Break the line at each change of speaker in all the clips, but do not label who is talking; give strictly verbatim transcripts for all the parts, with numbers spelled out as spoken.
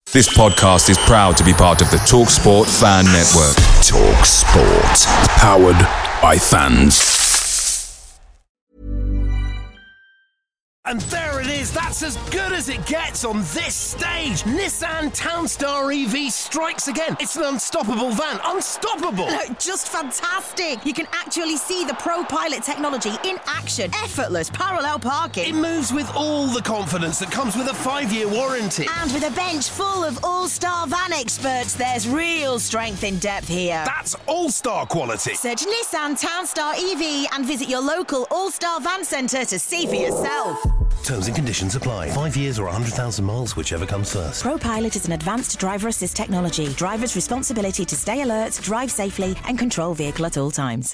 This podcast is proud to be part of the TalkSport Fan Network. TalkSport. Powered by fans.
And there it is, that's as good as it gets on this stage. Nissan Townstar E V strikes again. It's an unstoppable van, unstoppable.
Look, just fantastic. You can actually see the ProPilot technology in action. Effortless parallel parking.
It moves with all the confidence that comes with a five-year warranty.
And with a bench full of all-star van experts, there's real strength in depth here.
That's all-star quality.
Search Nissan Townstar E V and visit your local all-star van centre to see for yourself.
Terms and conditions apply. Five years or one hundred thousand miles, whichever comes first.
ProPilot is an advanced driver assist technology. Driver's responsibility to stay alert, drive safely and control vehicle at all times.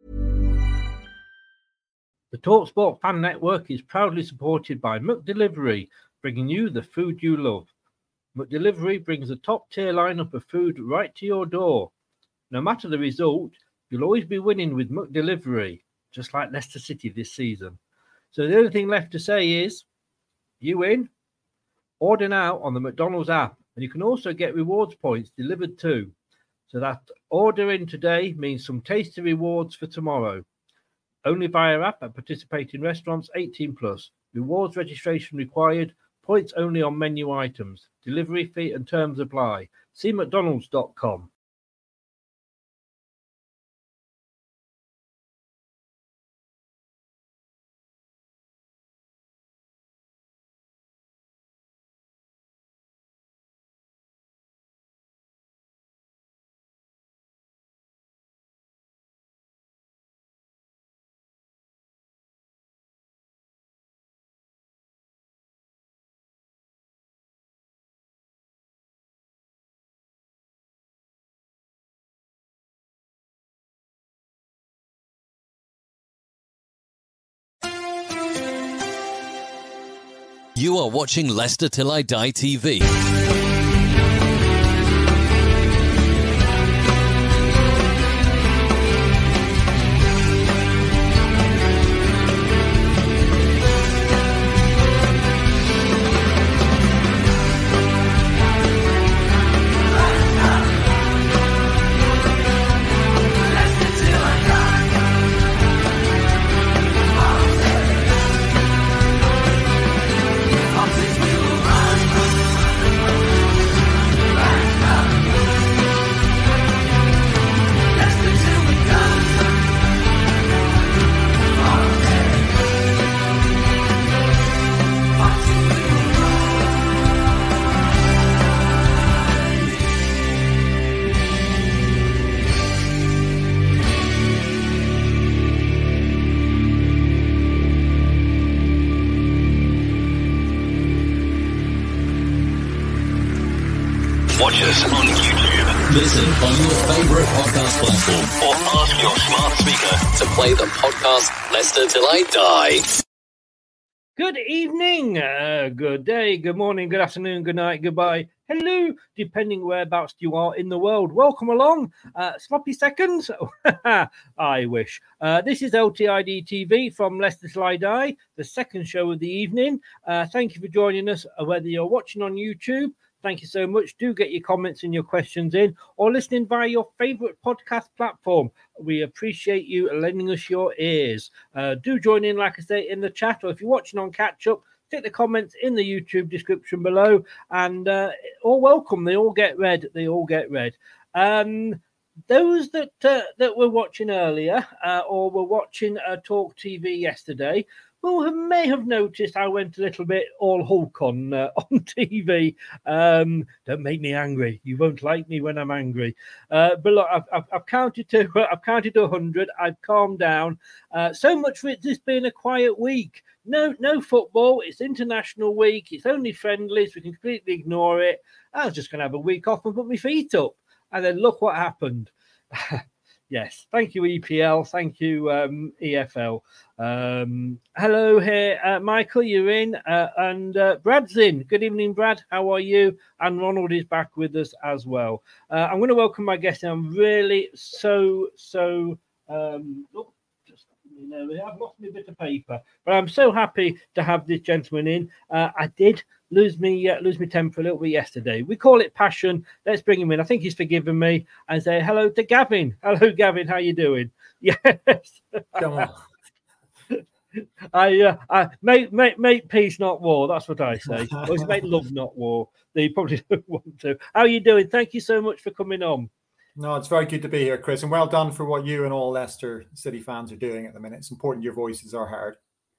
The TalkSport Fan Network is proudly supported by McDelivery, bringing you the food you love. McDelivery brings a top-tier lineup of food right to your door. No matter the result, you'll always be winning with McDelivery, just like Leicester City this season. So the only thing left to say is, you win. Order now on the McDonald's app, and you can also get rewards points delivered too. So that ordering today means some tasty rewards for tomorrow. Only via app at participating restaurants, eighteen plus. Rewards registration required. Points only on menu items. Delivery fee and terms apply. See mcdonalds dot com.
You are watching Leicester Till I Die T V.
Watch us on YouTube.
Listen on your favourite podcast platform.
Or ask your smart speaker
To play the podcast Leicester Till I Die.
Good evening, uh, good day, good morning, good afternoon, good night, goodbye, hello, depending whereabouts you are in the world. Welcome along. Uh, sloppy seconds? I wish. Uh, this is L T I D T V from Leicester Till I Die, the second show of the evening. Uh, thank you for joining us, whether you're watching on YouTube. Thank you so much. Do get your comments and your questions in, or listening via your favourite podcast platform. We appreciate you lending us your ears. Uh, do join in, like I say, in the chat, or if you're watching on catch up, take the comments in the YouTube description below, and uh, all welcome. They all get read. They all get read. Um, those that uh, that were watching earlier, uh, or were watching uh, Talk T V yesterday, who may have noticed I went a little bit all Hulk on uh, on T V. Um, don't make me angry. You won't like me when I'm angry. Uh, but look, I've, I've, I've counted to I've counted to one hundred. I've calmed down. Uh, so much for it just being a quiet week. No, no football. It's international week. It's only friendlies. We can completely ignore it. I was just going to have a week off and put my feet up. And then look what happened. Yes, thank you, E P L. Thank you, um, E F L. Um, hello here, uh, Michael, you're in, uh, and uh, Brad's in. Good evening, Brad. How are you? And Ronald is back with us as well. Uh, I'm going to welcome my guest. I'm really so, so, um, oh, just You know, I've lost me a bit of paper, but I'm so happy to have this gentleman in. Uh, I did lose me uh, lose me temper a little bit yesterday. We call it passion. Let's bring him in. I think he's forgiven me. And say hello to Gavin. Hello, Gavin. How you doing? Yes.
Come on.
I, uh, I make, make make peace, not war. That's what I say. Or it's make love, not war. They probably don't want to. How are you doing? Thank you so much for coming on.
No, it's very good to be here, Chris, and well done for what you and all Leicester City fans are doing at the minute. It's important your voices are heard.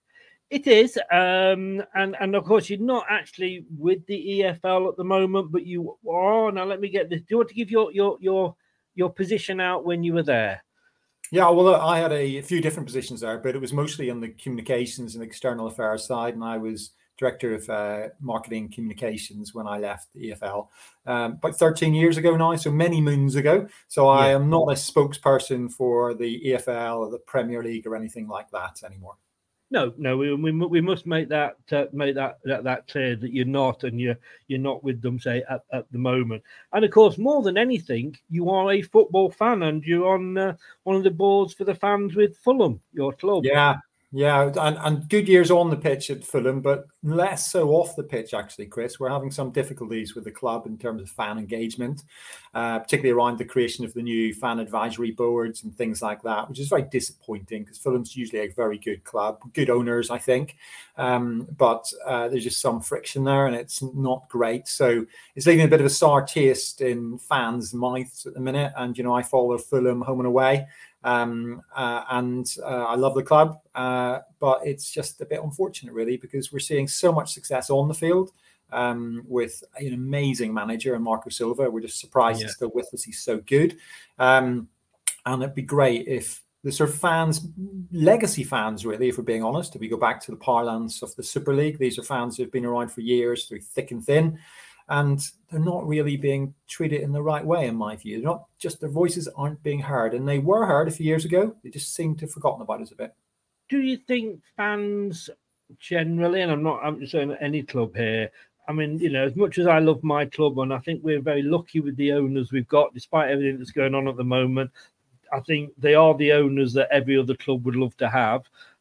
It is, um, and and of course you're not actually with the E F L at the moment, but you are. Now let me get this. Do you want to give your your your your position out when you were there?
Yeah, well, I had a, a few different positions there, but it was mostly on the communications and external affairs side, and I was director of uh, marketing communications when I left the E F L um, about thirteen years ago now, so many moons ago. So I yeah. am not a spokesperson for the E F L or the Premier League or anything like that anymore.
No, no, we we, we must make that uh, make that, that that clear that you're not, and you're you're not with them, say at, at the moment. And of course, more than anything, you are a football fan, and you're on uh, one of the boards for the fans with Fulham, your club.
Yeah. Yeah, and, and good years on the pitch at Fulham, but less so off the pitch, actually, Chris. We're having some difficulties with the club in terms of fan engagement, uh, particularly around the creation of the new fan advisory boards and things like that, which is very disappointing because Fulham's usually a very good club, good owners, I think. Um, but uh, there's just some friction there and it's not great. So it's leaving a bit of a sour taste in fans' mouths at the minute. And, you know, I follow Fulham home and away. Um, uh, and uh, I love the club, uh, but it's just a bit unfortunate, really, because we're seeing so much success on the field um, with an amazing manager and Marco Silva. We're just surprised yeah. he's still with us. He's so good. Um, and it'd be great if the sort of fans, legacy fans, really, if we're being honest, if we go back to the parlance of the Super League, these are fans who've been around for years through thick and thin. And they're not really being treated in the right way, in my view. They're not just, their voices aren't being heard. And they were heard a few years ago. They just seem to have forgotten about us a bit.
Do you think fans generally, and I'm not I'm just saying any club here, I mean, you know, as much as I love my club, and I think we're very lucky with the owners we've got, despite everything that's going on at the moment, I think they are the owners that every other club would love to have.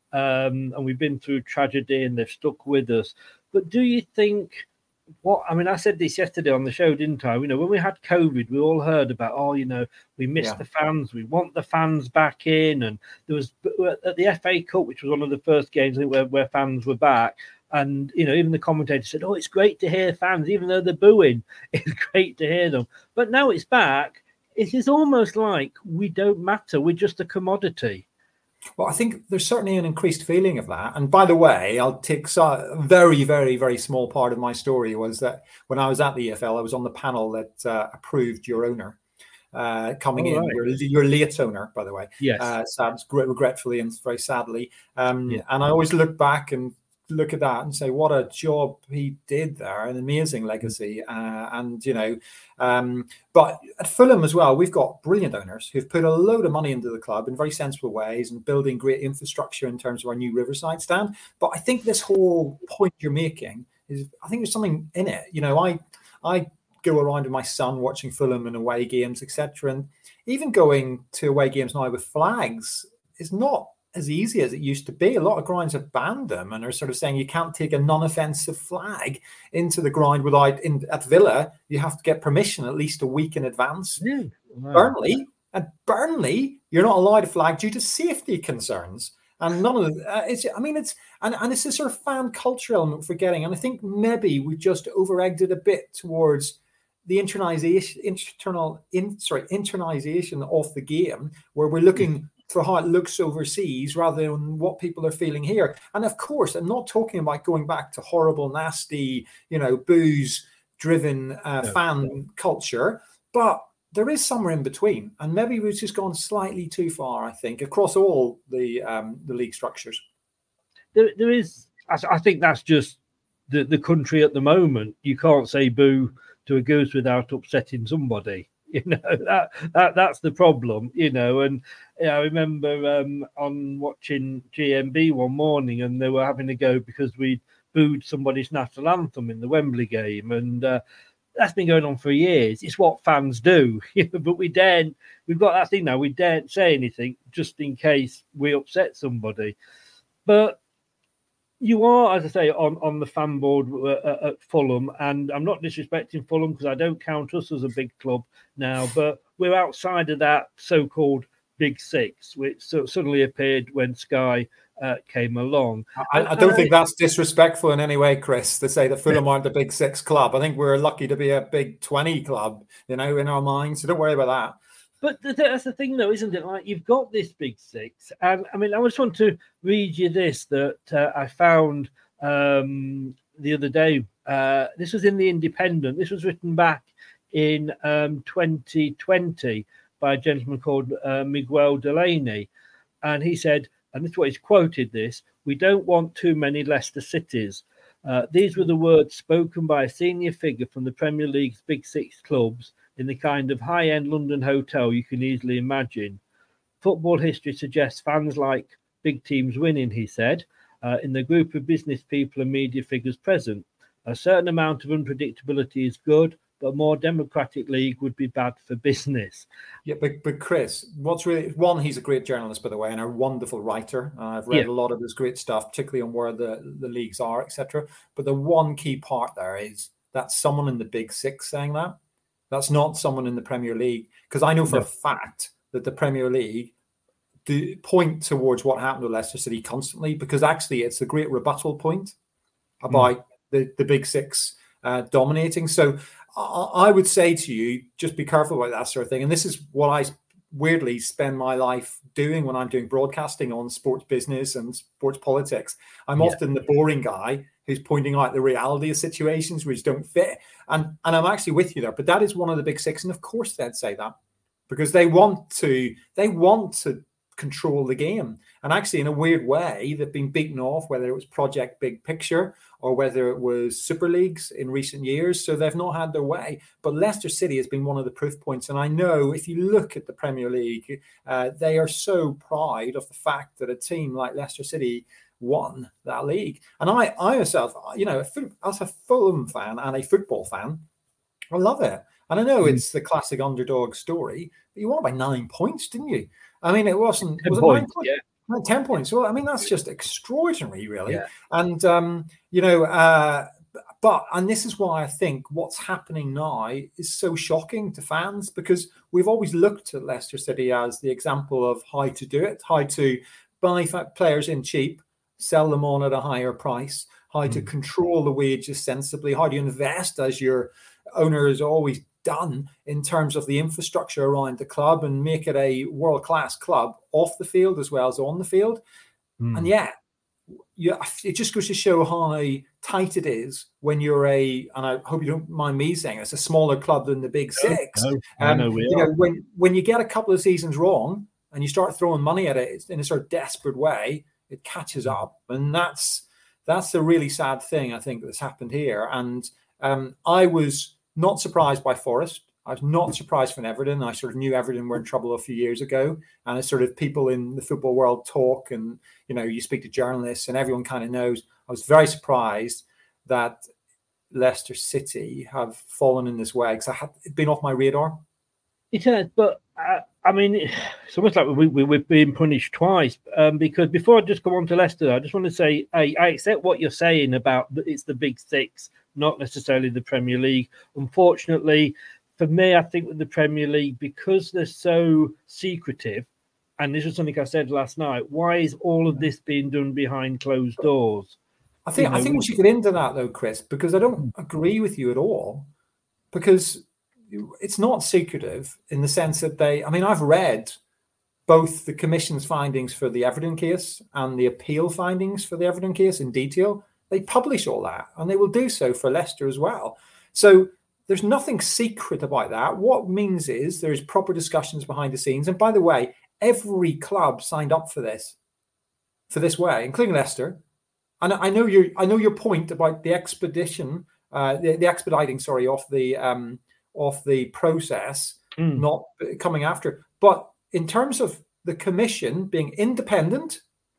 Um, and we've been through tragedy and they've stuck with us. But do you think... What I mean, I said this yesterday on the show, didn't I? You know, when we had COVID, we all heard about, oh, you know, we miss yeah. the fans, we want the fans back in. And there was at the F A Cup, which was one of the first games I think, where, where fans were back. And, you know, even the commentator said, oh, it's great to hear fans, even though they're booing. It's great to hear them. But now it's back. It is almost like we don't matter. We're just a commodity.
Well, I think there's certainly an increased feeling of that. And by the way, I'll take a very, very, very small part of my story was that when I was at the E F L, I was on the panel that uh, approved your owner uh, coming oh, in, right. your, your late owner, by the way.
Yes.
Uh, sad, regretfully and very sadly. Um,
yeah.
And I always look back and look at that and say, what a job he did there, an amazing legacy. Uh, and, you know, um, but at Fulham as well, we've got brilliant owners who've put a load of money into the club in very sensible ways and building great infrastructure in terms of our new Riverside stand. But I think this whole point you're making is, I think there's something in it. You know, I, I go around with my son watching Fulham and away games, et cetera. And even going to away games now with flags is not as easy as it used to be. A lot of grounds have banned them and are sort of saying you can't take a non-offensive flag into the ground without, in, at Villa, you have to get permission at least a week in advance.
Yeah. Wow.
Burnley, at Burnley, you're not allowed a flag due to safety concerns. And none of the, uh, it's, I mean, it's, and, and it's a sort of fan culture element forgetting. And I think maybe we've just over-egged it a bit towards the internalization, internal, in, sorry, internalization of the game, where we're looking mm. for how it looks overseas rather than what people are feeling here. And of course, I'm not talking about going back to horrible, nasty, you know, booze-driven uh, no. fan culture, but there is somewhere in between. And maybe we've just gone slightly too far, I think, across all the um, the league structures.
There, there is, I think that's just the, the country at the moment. You can't say boo to a goose without upsetting somebody. You know, that, that that's the problem, you know. And yeah, I remember um, on watching G M B one morning and they were having to go because we booed somebody's national anthem in the Wembley game. And uh, that's been going on for years. It's what fans do, but we daren't. We've got that thing now. We daren't say anything just in case we upset somebody. But you are, as I say, on, on the fan board uh, at Fulham, and I'm not disrespecting Fulham because I don't count us as a big club now, but we're outside of that so-called Big Six, which so suddenly appeared when Sky uh, came along.
I, I don't and think I, that's disrespectful in any way, Chris, to say that Fulham aren't a Big Six club. I think we're lucky to be a Big twenty club, you know, in our minds. So don't worry about that.
But the, that's the thing, though, isn't it? Like, you've got this Big Six. And, I mean, I just want to read you this that uh, I found um, the other day. Uh, this was in The Independent. This was written back in um, twenty twenty by a gentleman called uh, Miguel Delaney. And he said, and this is what he's quoted this, "We don't want too many Leicester Cities." Uh, these were the words spoken by a senior figure from the Premier League's Big Six clubs in the kind of high-end London hotel you can easily imagine. Football history suggests fans like big teams winning, he said, uh, in the group of business people and media figures present. A certain amount of unpredictability is good, but a more democratic league would be bad for business.
Yeah, but, but Chris, what's really, one, he's a great journalist, by the way, and a wonderful writer. Uh, I've read yeah. a lot of his great stuff, particularly on where the, the leagues are, et cetera. But the one key part there is that someone in the Big Six saying that. That's not someone in the Premier League, because I know for no. a fact that the Premier League do point towards what happened to Leicester City constantly, because actually it's a great rebuttal point about mm. the, the Big Six uh, dominating. So I, I would say to you, just be careful about that sort of thing. And this is what I weirdly spend my life doing when I'm doing broadcasting on sports business and sports politics. I'm yeah. often the boring guy who's pointing out the reality of situations which don't fit. And, and I'm actually with you there. But that is one of the Big Six. And of course they'd say that because they want to, they want to control the game. And actually, in a weird way, they've been beaten off, whether it was Project Big Picture or whether it was Super Leagues in recent years. So they've not had their way. But Leicester City has been one of the proof points. And I know if you look at the Premier League, uh, they are so proud of the fact that a team like Leicester City won that league. And I, I myself, you know, as a Fulham fan and a football fan, I love it. And I know mm. it's the classic underdog story, but you won by nine points, didn't you? I mean, it wasn't
ten
was it
points,
nine points?
Yeah.
ten points. Well, I mean, that's just extraordinary, really.
Yeah.
And, um, you know, uh, but, and this is why I think what's happening now is so shocking to fans, because we've always looked at Leicester City as the example of how to do it, how to buy players in cheap, sell them on at a higher price, how mm. to control the wages sensibly, how to invest as your owner has always done in terms of the infrastructure around the club and make it a world-class club off the field as well as on the field. Mm. And yet, yeah, it just goes to show how tight it is when you're a, and I hope you don't mind me saying it's a smaller club than the Big Six.
No, no,
um,
I know we
you
are.
know, when, when you get a couple of seasons wrong and you start throwing money at it in a sort of desperate way, it catches up. And that's that's the really sad thing, I think, that's happened here. And um, I was not surprised by Forest. I was not surprised from Everton. I sort of knew Everton were in trouble a few years ago. And it's sort of people in the football world talk and, you know, you speak to journalists and everyone kind of knows. I was very surprised that Leicester City have fallen in this way because I had it been off my radar.
It has, but uh, I mean, it's almost like we, we, we've been punished twice. Um, because before I just go on to Leicester, I just want to say, I, I accept what you're saying about it's the Big Six, not necessarily the Premier League. Unfortunately, for me, I think with the Premier League, because they're so secretive, and this is something I said last night, why is all of this being done behind closed doors?
I think you know, I think we should get into that though, Chris, because I don't agree with you at all. Because it's not secretive in the sense that they, I mean, I've read both the Commission's findings for the Everton case and the appeal findings for the Everton case in detail. They publish all that and they will do so for Leicester as well. So there's nothing secret about that. What means is there's proper discussions behind the scenes. And by the way, every club signed up for this, for this way, including Leicester. And I know your, I know your point about the expedition, uh, the, the expediting, sorry, of the um, of the process, mm. not coming after. But in terms of the Commission being independent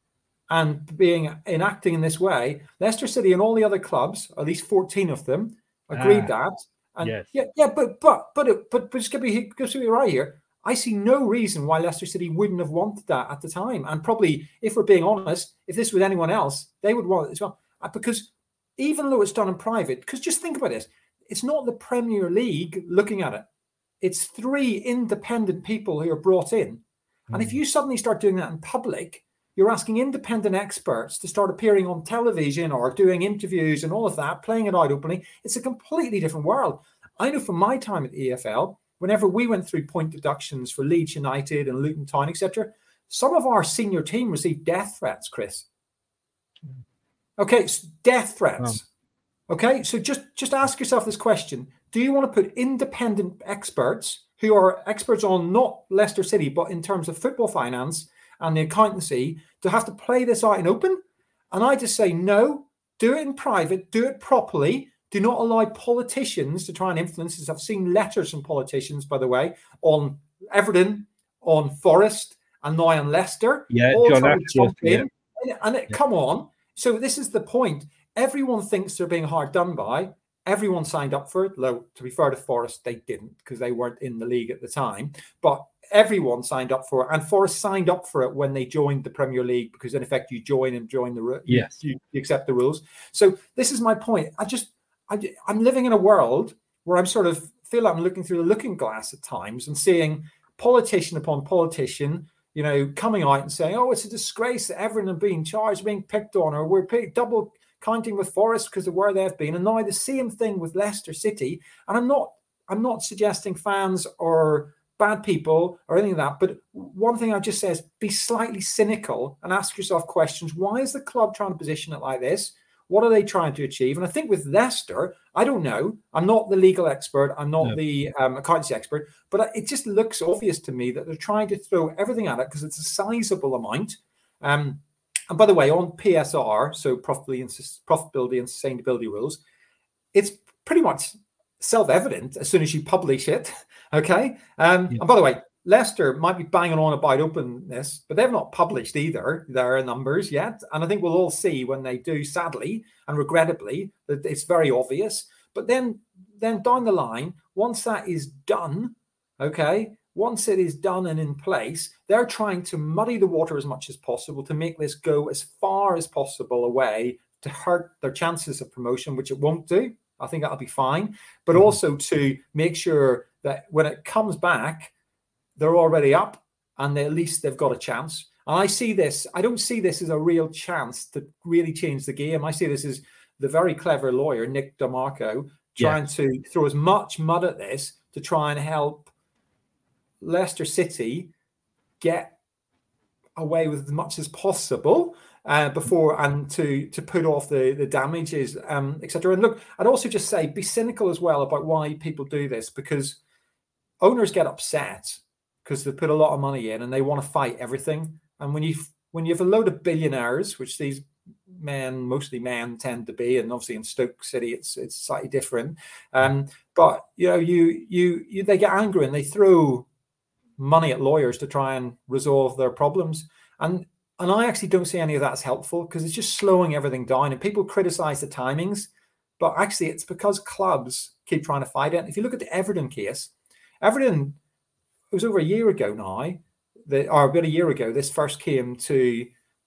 and being enacting in this way, Leicester City and all the other clubs, at least fourteen of them, agreed ah. that. And
yes.
yeah, yeah, but but but it, but but just get me just get me right here. I see no reason why Leicester City wouldn't have wanted that at the time. And probably, if we're being honest, if this was anyone else, they would want it as well. Because even though it's done in private, because just think about this, it's not the Premier League looking at it. It's three independent people who are brought in. Mm. And if you suddenly start doing that in public, you're asking independent experts to start appearing on television or doing interviews and all of that, playing it out openly. It's a completely different world. I know from my time at the E F L, whenever we went through point deductions for Leeds United and Luton Town, et cetera, some of our senior team received death threats, Chris. Okay, it's death threats. Oh. Okay, so just, just ask yourself this question. Do you want to put independent experts who are experts on not Leicester City, but in terms of football finance and the accountancy, to have to play this out in open? And I just say, no, do it in private, do it properly. Do not allow politicians to try and influence this. I've seen letters from politicians, by the way, on Everton, on Forest, and now on Leicester.
Yeah,
all
John
trying to jump
yeah.
in. And, and it,
yeah.
come on. So this is the point. Everyone thinks they're being hard done by. Everyone signed up for it. Though, to be fair to Forest, they didn't because they weren't in the league at the time. But everyone signed up for it. And Forest signed up for it when they joined the Premier League because, in effect, you join and join the
yes.
you, you accept the rules. So this is my point. I just... I, I'm living in a world where I'm sort of feel like I'm looking through the looking glass at times and seeing politician upon politician, you know, coming out and saying, oh, it's a disgrace that Everton are being charged, being picked on, or we're pick, double counting with Forest because of where they've been. And now the same thing with Leicester City. And I'm not, I'm not suggesting fans or bad people or anything like that. But one thing I just say is be slightly cynical and ask yourself questions. Why is the club trying to position it like this? What are they trying to achieve? And I think with Leicester, I don't know. I'm not the legal expert. I'm not no. the um, accountancy expert. But it just looks obvious to me that they're trying to throw everything at it because it's a sizable amount. Um, and by the way, on P S R, so profitability and, profitability and sustainability rules, it's pretty much self-evident as soon as you publish it. Okay? Um, yeah. And by the way, Leicester might be banging on about openness, but they've not published either their numbers yet. And I think we'll all see when they do, sadly and regrettably, that it's very obvious. But then, then down the line, once that is done, okay, once it is done and in place, they're trying to muddy the water as much as possible to make this go as far as possible away to hurt their chances of promotion, which it won't do. I think that'll be fine. But mm-hmm. also to make sure that when it comes back, they're already up and they, at least they've got a chance. And I see this, I don't see this as a real chance to really change the game. I see this as the very clever lawyer, Nick DeMarco, trying yeah. to throw as much mud at this to try and help Leicester City get away with as much as possible uh, before and to, to put off the, the damages, um, et cetera. And look, I'd also just say be cynical as well about why people do this, because owners get upset because they put a lot of money in and they want to fight everything. And when you when you have a load of billionaires, which these men, mostly men, tend to be, and obviously in Stoke City it's it's slightly different. Um, but you know, you you you they get angry and they throw money at lawyers to try and resolve their problems. And and I actually don't see any of that as helpful because it's just slowing everything down. And people criticize the timings, but actually it's because clubs keep trying to fight it. And if you look at the Everton case, Everton. It was over a year ago now, that, or about a year ago, this first came to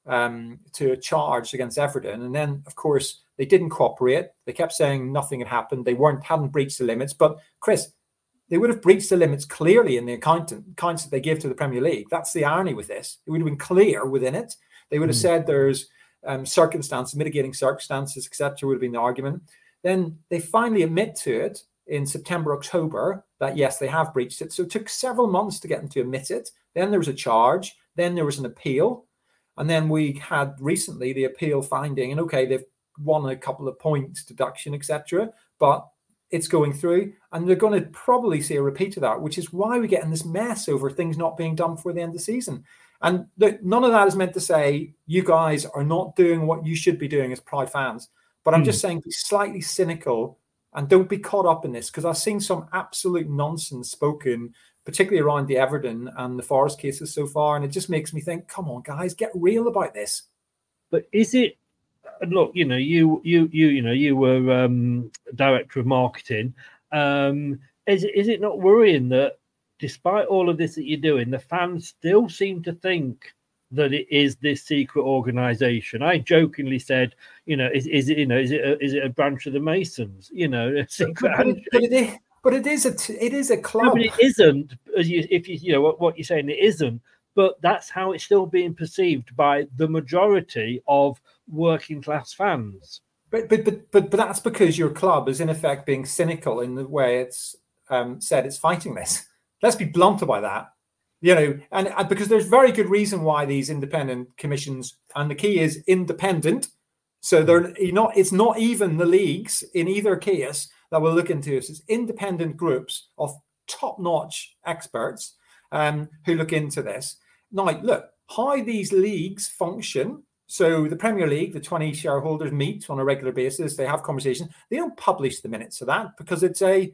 um, to a charge against Everton. And then, of course, they didn't cooperate. They kept saying nothing had happened. They weren't hadn't breached the limits. But, Chris, they would have breached the limits clearly in the accountant, accounts that they give to the Premier League. That's the irony with this. It would have been clear within it. They would have mm. said there's um, circumstances, mitigating circumstances, et cetera, would have been the argument. Then they finally admit to it in September, October, that yes, they have breached it. So it took several months to get them to admit it. Then there was a charge. Then there was an appeal. And then we had recently the appeal finding, and okay, they've won a couple of points, deduction, et cetera. But it's going through, and they're going to probably see a repeat of that, which is why we get in this mess over things not being done before the end of the season. And look, none of that is meant to say you guys are not doing what you should be doing as proud fans. But I'm mm. just saying be slightly cynical and don't be caught up in this, because I've seen some absolute nonsense spoken, particularly around the Everton and the Forest cases so far. And it just makes me think, come on, guys, get real about this.
But is it, look, you know, you, you, you, you know, you were um, director of marketing. Um, is, is it not worrying that despite all of this that you're doing, the fans still seem to think that it is this secret organization? I jokingly said, you know, is, is it, you know, is it, a, is it a branch of the Masons? You know, a secret
but,
handshake.
But it, but, it, but it is a, t- it is a club.
No, but it isn't. As you, if you, you know what, what you're saying, it isn't. But that's how it's still being perceived by the majority of working class fans.
But but but but but that's because your club is in effect being cynical in the way it's um, said it's fighting this. Let's be blunt about that, you know, and, and because there's very good reason why these independent commissions, and the key is independent. So they're not. It's not even the leagues in either case that will look into this. It's independent groups of top-notch experts um, who look into this. Now, look how these leagues function. So the Premier League, the twenty shareholders meet on a regular basis. They have conversations. They don't publish the minutes of that because it's a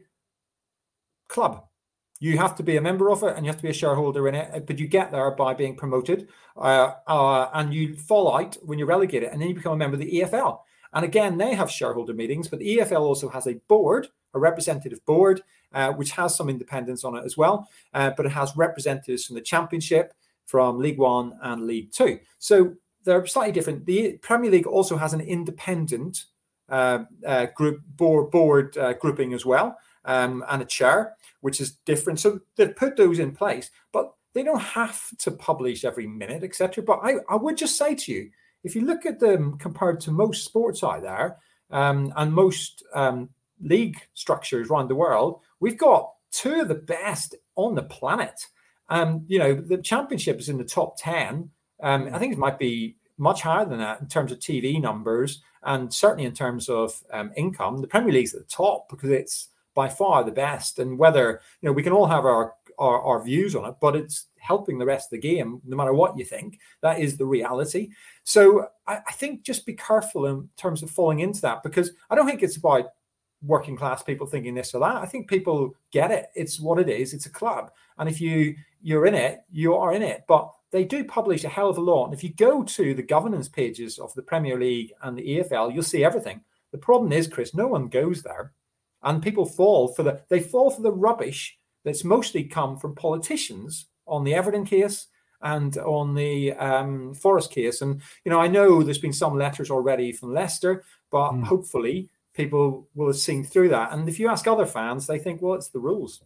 club. You have to be a member of it and you have to be a shareholder in it. But you get there by being promoted uh, uh, and you fall out when you're relegated and then you become a member of the E F L. And again, they have shareholder meetings, but the E F L also has a board, a representative board, uh, which has some independence on it as well. Uh, but it has representatives from the Championship, from League One and League Two. So they're slightly different. The Premier League also has an independent uh, uh, group board, board uh, grouping as well, um, and a chair, which is different. So they've put those in place, but they don't have to publish every minute, et cetera. But I, I would just say to you, if you look at them compared to most sports out there um, and most um, league structures around the world, we've got two of the best on the planet. Um, you know, the Championship is in the top ten. Um, I think it might be much higher than that in terms of T V numbers and certainly in terms of um, income. The Premier League's at the top because it's by far the best. And whether, you know, we can all have our, our, our views on it, but it's helping the rest of the game, no matter what you think. That is the reality. So I, I think just be careful in terms of falling into that, because I don't think it's about working class people thinking this or that. I think people get it. It's what it is. It's a club. And if you, you're in it, you are in it. But they do publish a hell of a lot. And if you go to the governance pages of the Premier League and the E F L, you'll see everything. The problem is, Chris, no one goes there. And people fall for the, they fall for the rubbish that's mostly come from politicians on the Everton case and on the um, Forest case. And, you know, I know there's been some letters already from Leicester, but mm. hopefully people will have seen through that. And if you ask other fans, they think, well, it's the rules.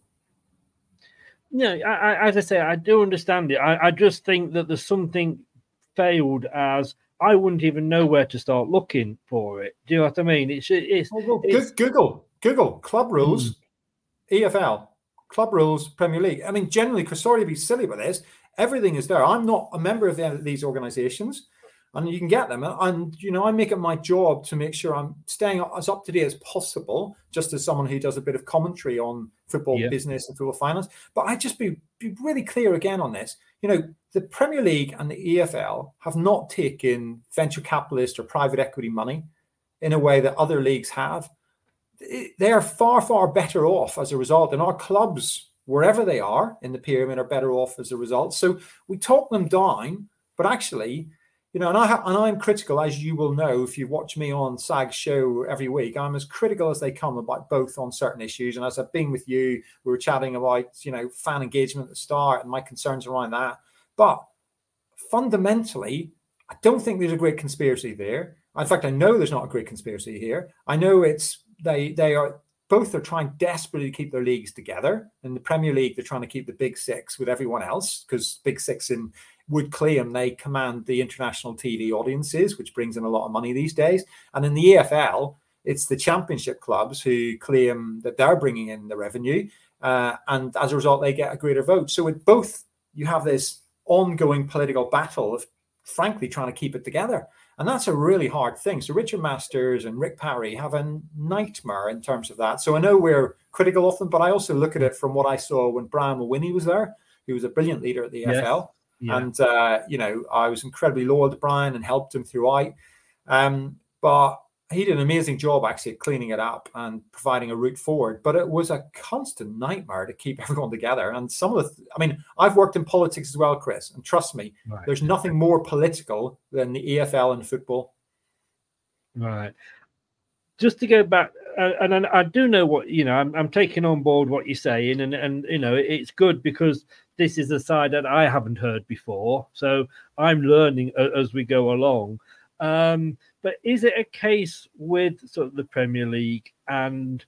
No, I, I, as I say, I do understand it. I, I just think that there's something failed as I wouldn't even know where to start looking for it. Do you know what I mean? It's, it's,
well, well,
it's
Google, Google, club rules, mm. E F L, club rules, Premier League. I mean, generally, because sorry to be silly about this, everything is there. I'm not a member of the, these organizations, and you can get them. And, you know, I make it my job to make sure I'm staying as up to date as possible, just as someone who does a bit of commentary on football yeah. business and football finance. But I just be, be really clear again on this. You know, the Premier League and the E F L have not taken venture capitalist or private equity money in a way that other leagues have. They are far, far better off as a result. And our clubs, wherever they are in the pyramid, are better off as a result. So we talk them down, but actually, you know, and, I ha- and I'm critical, as you will know, if you watch me on SAG's show every week, I'm as critical as they come about both on certain issues. And as I've been with you, we were chatting about, you know, fan engagement at the start and my concerns around that. But fundamentally, I don't think there's a great conspiracy there. In fact, I know there's not a great conspiracy here. I know it's, they they are, both are trying desperately to keep their leagues together. In the Premier League, they're trying to keep the big six with everyone else, because big six in would claim they command the international T V audiences, which brings in a lot of money these days. And in the E F L, it's the Championship clubs who claim that they're bringing in the revenue. Uh, and as a result, they get a greater vote. So with both, you have this ongoing political battle of, frankly, trying to keep it together. And that's a really hard thing. So Richard Masters and Rick Parry have a nightmare in terms of that. So I know we're critical of them, but I also look at it from what I saw when Brian Mulwiney was there. He was a brilliant leader at the yes. E F L. Yeah. And, uh, you know, I was incredibly loyal to Brian and helped him throughout. Um, but he did an amazing job, actually, at cleaning it up and providing a route forward. But it was a constant nightmare to keep everyone together. And some of the, I mean, I've worked in politics as well, Chris. And trust me, right. there's nothing more political than the E F L and football.
Right. just to go back, uh, and I, I do know what you know. I'm, I'm taking on board what you're saying, and and you know it's good because this is a side that I haven't heard before, so I'm learning a, as we go along. Um, but is it a case with sort of the Premier League and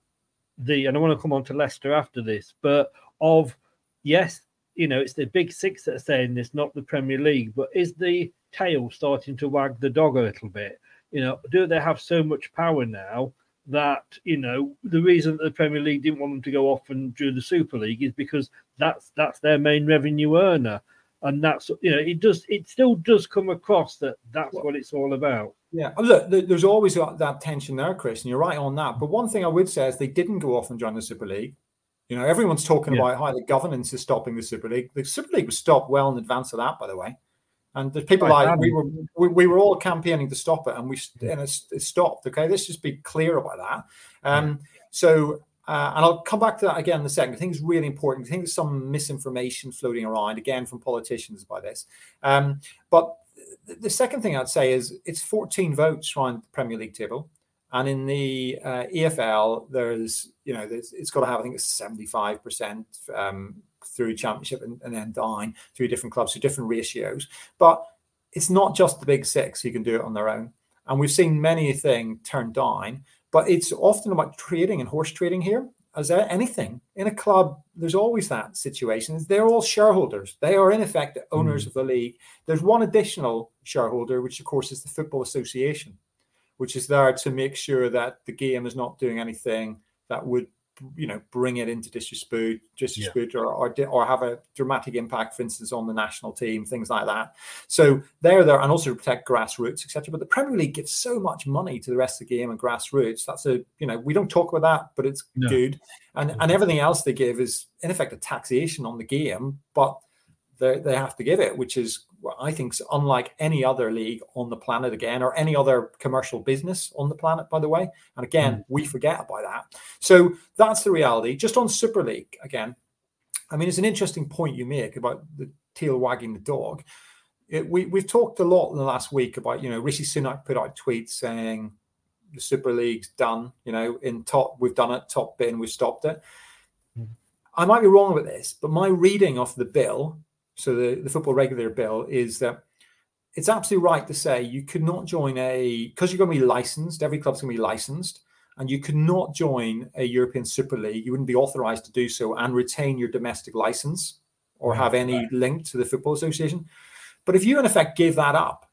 the, and I want to come on to Leicester after this, but of yes, you know, it's the big six that are saying this, not the Premier League, but is the tail starting to wag the dog a little bit? You know, do they have so much power now that, you know, the reason that the Premier League didn't want them to go off and do the Super League is because that's that's their main revenue earner. And that's, you know, it does, it still does come across that that's what it's all about.
Yeah, look, there's always that tension there, Chris, and you're right on that. But one thing I would say is they didn't go off and join the Super League. You know, everyone's talking yeah. about how the governance is stopping the Super League. The Super League was stopped well in advance of that, by the way. And there's people right, like we were we, we were all campaigning to stop it, and we and it's, it's stopped. Okay, let's just be clear about that. Um, so. Uh, and I'll come back to that again in a second. I think it's really important. I think there's some misinformation floating around, again, from politicians about this. Um, but th- the second thing I'd say is it's fourteen votes around the Premier League table. And in the uh, E F L, there's, you know, there's, it's got to have, I think it's seventy-five percent um, through Championship and, and then down through different clubs, through different ratios. But it's not just the big six who can do it on their own. And we've seen many a thing turned down. But it's often about trading and horse trading here. As anything in a club, there's always that situation. They're all shareholders. They are in effect the owners mm. of the league. There's one additional shareholder, which of course is the Football Association, which is there to make sure that the game is not doing anything that would, you know, bring it into disrepute, disrepute yeah. or, or or have a dramatic impact, for instance, on the national team, things like that. So they're there, and also to protect grassroots, et cetera. But the Premier League gives so much money to the rest of the game and grassroots. That's a, you know, we don't talk about that, but it's no. good. And and everything else they give is in effect a taxation on the game, but they they have to give it, which is, I think, unlike any other league on the planet again, or any other commercial business on the planet, by the way. And again, mm. we forget about that. So that's the reality. Just on Super League, again, I mean, it's an interesting point you make about the tail wagging the dog. It, we, we've talked a lot in the last week about, you know, Rishi Sunak put out tweets saying the Super League's done, you know, in top, we've done it, top bin, we've stopped it. Mm. I might be wrong with this, but my reading of the bill, so the, the football regulator bill, is that it's absolutely right to say you could not join a, because you're going to be licensed, every club's going to be licensed, and you could not join a European Super League. You wouldn't be authorized to do so and retain your domestic license or have any link to the Football Association. But if you, in effect, gave that up,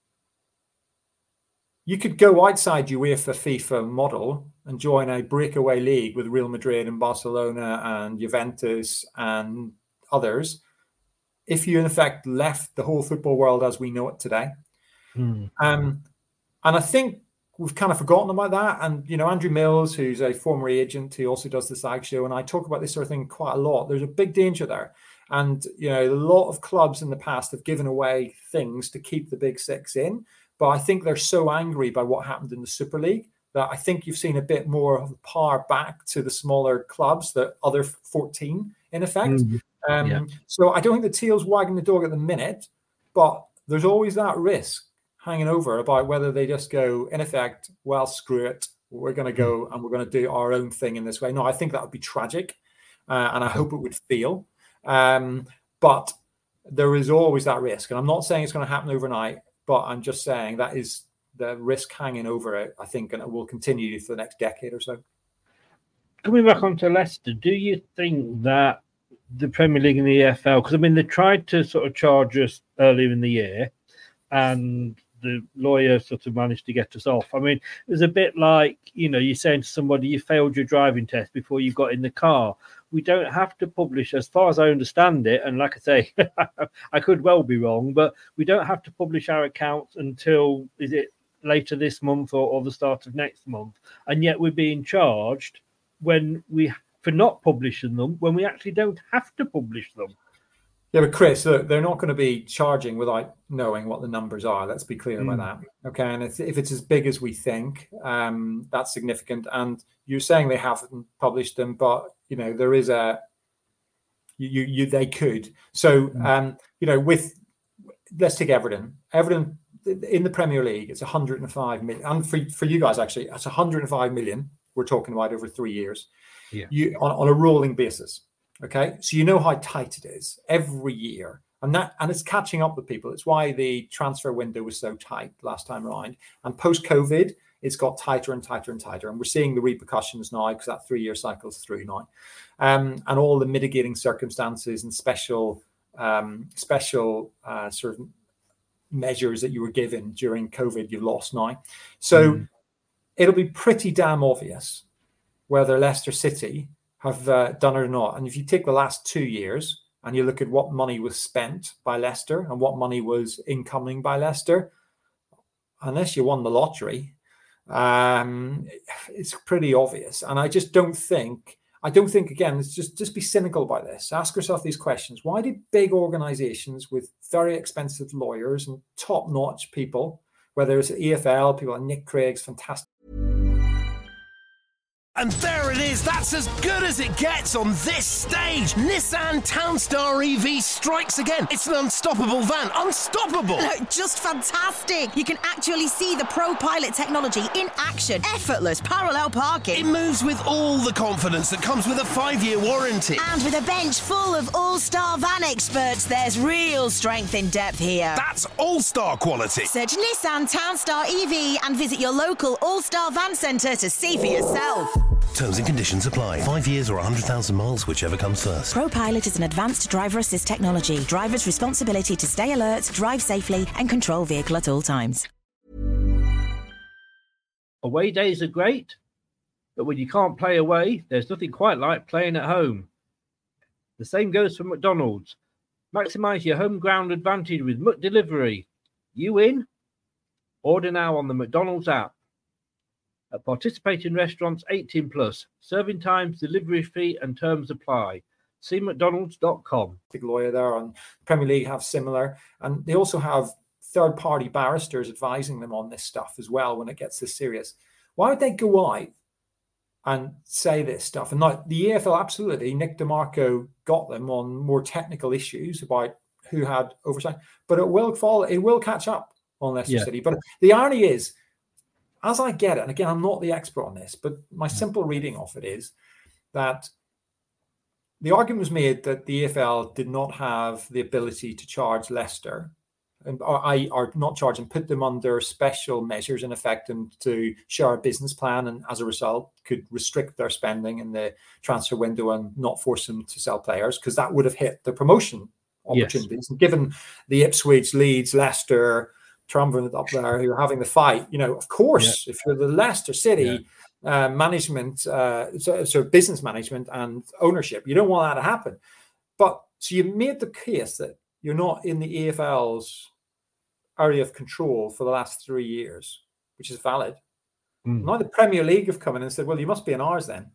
you could go outside UEFA FIFA model and join a breakaway league with Real Madrid and Barcelona and Juventus and others, if you, in effect, left the whole football world as we know it today. Mm. Um, and I think we've kind of forgotten about that. And, you know, Andrew Mills, who's a former agent who also does the SAG show, and I talk about this sort of thing quite a lot. There's a big danger there. And, you know, a lot of clubs in the past have given away things to keep the big six in. But I think they're so angry by what happened in the Super League that I think you've seen a bit more of the power back to the smaller clubs, the other fourteen, in effect. Mm. Um, yeah. So I don't think the tail's wagging the dog at the minute, but there's always that risk hanging over about whether they just go, in effect, well, screw it, we're going to go and we're going to do our own thing in this way. No, I think that would be tragic, uh, and I hope it would fail. Um, but there is always that risk. And I'm not saying it's going to happen overnight, but I'm just saying that is the risk hanging over it, I think, and it will continue for the next decade or so.
Coming back onto Leicester, do you think that the Premier League and the E F L, because I mean they tried to sort of charge us earlier in the year, and the lawyer sort of managed to get us off. I mean, it was a bit like, you know, you're saying to somebody you failed your driving test before you got in the car. We don't have to publish, as far as I understand it, and like I say, I could well be wrong, but we don't have to publish our accounts until, is it later this month or, or the start of next month? And yet we're being charged when we for not publishing them when we actually don't have to publish them.
Yeah, but Chris, look, they're not going to be charging without knowing what the numbers are. Let's be clear mm. about that. Okay, and if, if it's as big as we think, um, that's significant. And you're saying they haven't published them, but you know there is a you you, you they could. So mm. um, you know, with let's take Everton. Everton in the Premier League, it's one hundred five million. And for, for you guys, actually, it's one hundred five million we're talking about over three years
yeah.
you on, on a rolling basis. Okay. So you know how tight it is every year. And that and it's catching up with people. It's why the transfer window was so tight last time around. And post-COVID, it's got tighter and tighter and tighter. And we're seeing the repercussions now because that three-year cycle is through now. Um, and all the mitigating circumstances and special um, special uh, sort of measures that you were given during COVID, you've lost now. So mm. it'll be pretty damn obvious whether Leicester City have uh, done it or not. And if you take the last two years and you look at what money was spent by Leicester and what money was incoming by Leicester, unless you won the lottery, um, it's pretty obvious. And I just don't think, I don't think, again, it's just, just be cynical about this. Ask yourself these questions. Why did big organizations with very expensive lawyers and top-notch people, whether it's E F L, people like Nick Craig's fantastic.
And there it is, that's as good as it gets on this stage. Nissan Townstar E V strikes again. It's an unstoppable van, unstoppable.
Just fantastic. You can actually see the Pro Pilot technology in action. Effortless parallel parking.
It moves with all the confidence that comes with a five-year warranty.
And with a bench full of all-star van experts, there's real strength in depth here.
That's all-star quality.
Search Nissan Townstar E V and visit your local all-star van centre to see for yourself.
Terms and conditions apply. Five years or one hundred thousand miles, whichever comes first.
Pro Pilot is an advanced driver assist technology. Driver's responsibility to stay alert, drive safely, and control vehicle at all times.
Away days are great, but when you can't play away, there's nothing quite like playing at home. The same goes for McDonald's. Maximise your home ground advantage with McDelivery. You in? Order now on the McDonald's app. At participating restaurants, eighteen plus. Serving times, delivery fee and terms apply. See mcdonalds dot com.
Big lawyer there on Premier League have similar. And they also have third-party barristers advising them on this stuff as well when it gets this serious. Why would they go out and say this stuff? And now the E F L, absolutely, Nick DeMarco got them on more technical issues about who had oversight. But it will fall, it will catch up on Leicester yeah. City. But the irony is, as I get it, and again, I'm not the expert on this, but my simple reading of it is that the argument was made that the E F L did not have the ability to charge Leicester, and or, I, or not charge and put them under special measures in effect and to share a business plan, and as a result could restrict their spending in the transfer window and not force them to sell players, because that would have hit the promotion opportunities. Yes. And given the Ipswich, Leeds, Leicester, Trumbull up there who are having the fight, you know, of course, yeah. if you're the Leicester City yeah. uh, management, uh, so, so business management and ownership, you don't want that to happen. But so you made the case that you're not in the E F L's area of control for the last three years, which is valid. Mm. Now the Premier League have come in and said, well, you must be in ours then.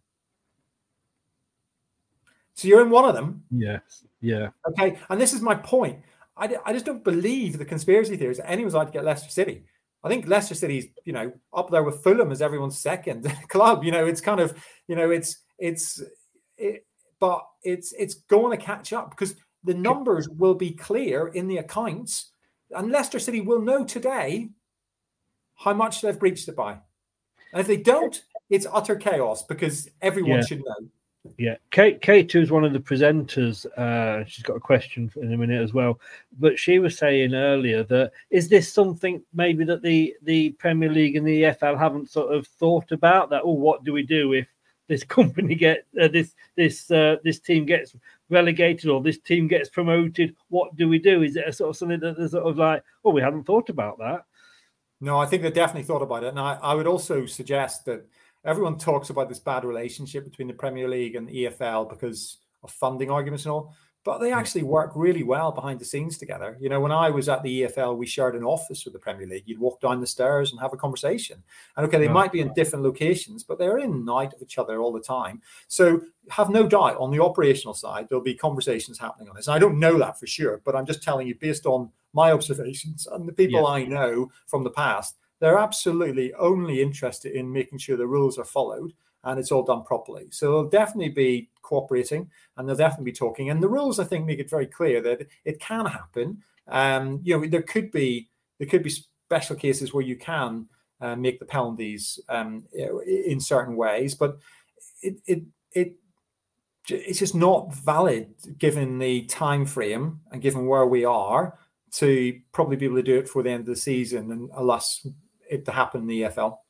So you're in one of them.
Yes. Yeah.
Okay. And this is my point. I, I just don't believe the conspiracy theories that anyone's out to get Leicester City. I think Leicester City's, you know, up there with Fulham as everyone's second club. You know, it's kind of, you know, it's, it's, it, but it's, it's going to catch up because the numbers will be clear in the accounts and Leicester City will know today how much they've breached it by. And if they don't, it's utter chaos because everyone yeah. should know.
Yeah, Kate, Kate, who's one of the presenters, uh, she's got a question in a minute as well. But she was saying earlier that is this something maybe that the, the Premier League and the E F L haven't sort of thought about that? Oh, what do we do if this company get uh, this this uh, this team gets relegated or this team gets promoted? What do we do? Is it a sort of something that they're sort of like, oh, we haven't thought about that?
No, I think they definitely thought about it, and I, I would also suggest that. Everyone talks about this bad relationship between the Premier League and the E F L because of funding arguments and all, but they actually work really well behind the scenes together. You know, when I was at the E F L, we shared an office with the Premier League. You'd walk down the stairs and have a conversation. And okay, they oh. might be in different locations, but they're in and out of each other all the time. So have no doubt on the operational side, there'll be conversations happening on this. And I don't know that for sure, but I'm just telling you based on my observations and the people yeah. I know from the past, they're absolutely only interested in making sure the rules are followed and it's all done properly. So they'll definitely be cooperating and they'll definitely be talking. And the rules, I think, make it very clear that it can happen. Um, you know, there could be there could be special cases where you can uh, make the penalties um, in certain ways, but it it it it's just not valid given the time frame and given where we are to probably be able to do it for the end of the season, and alas, it to happen in the E F L.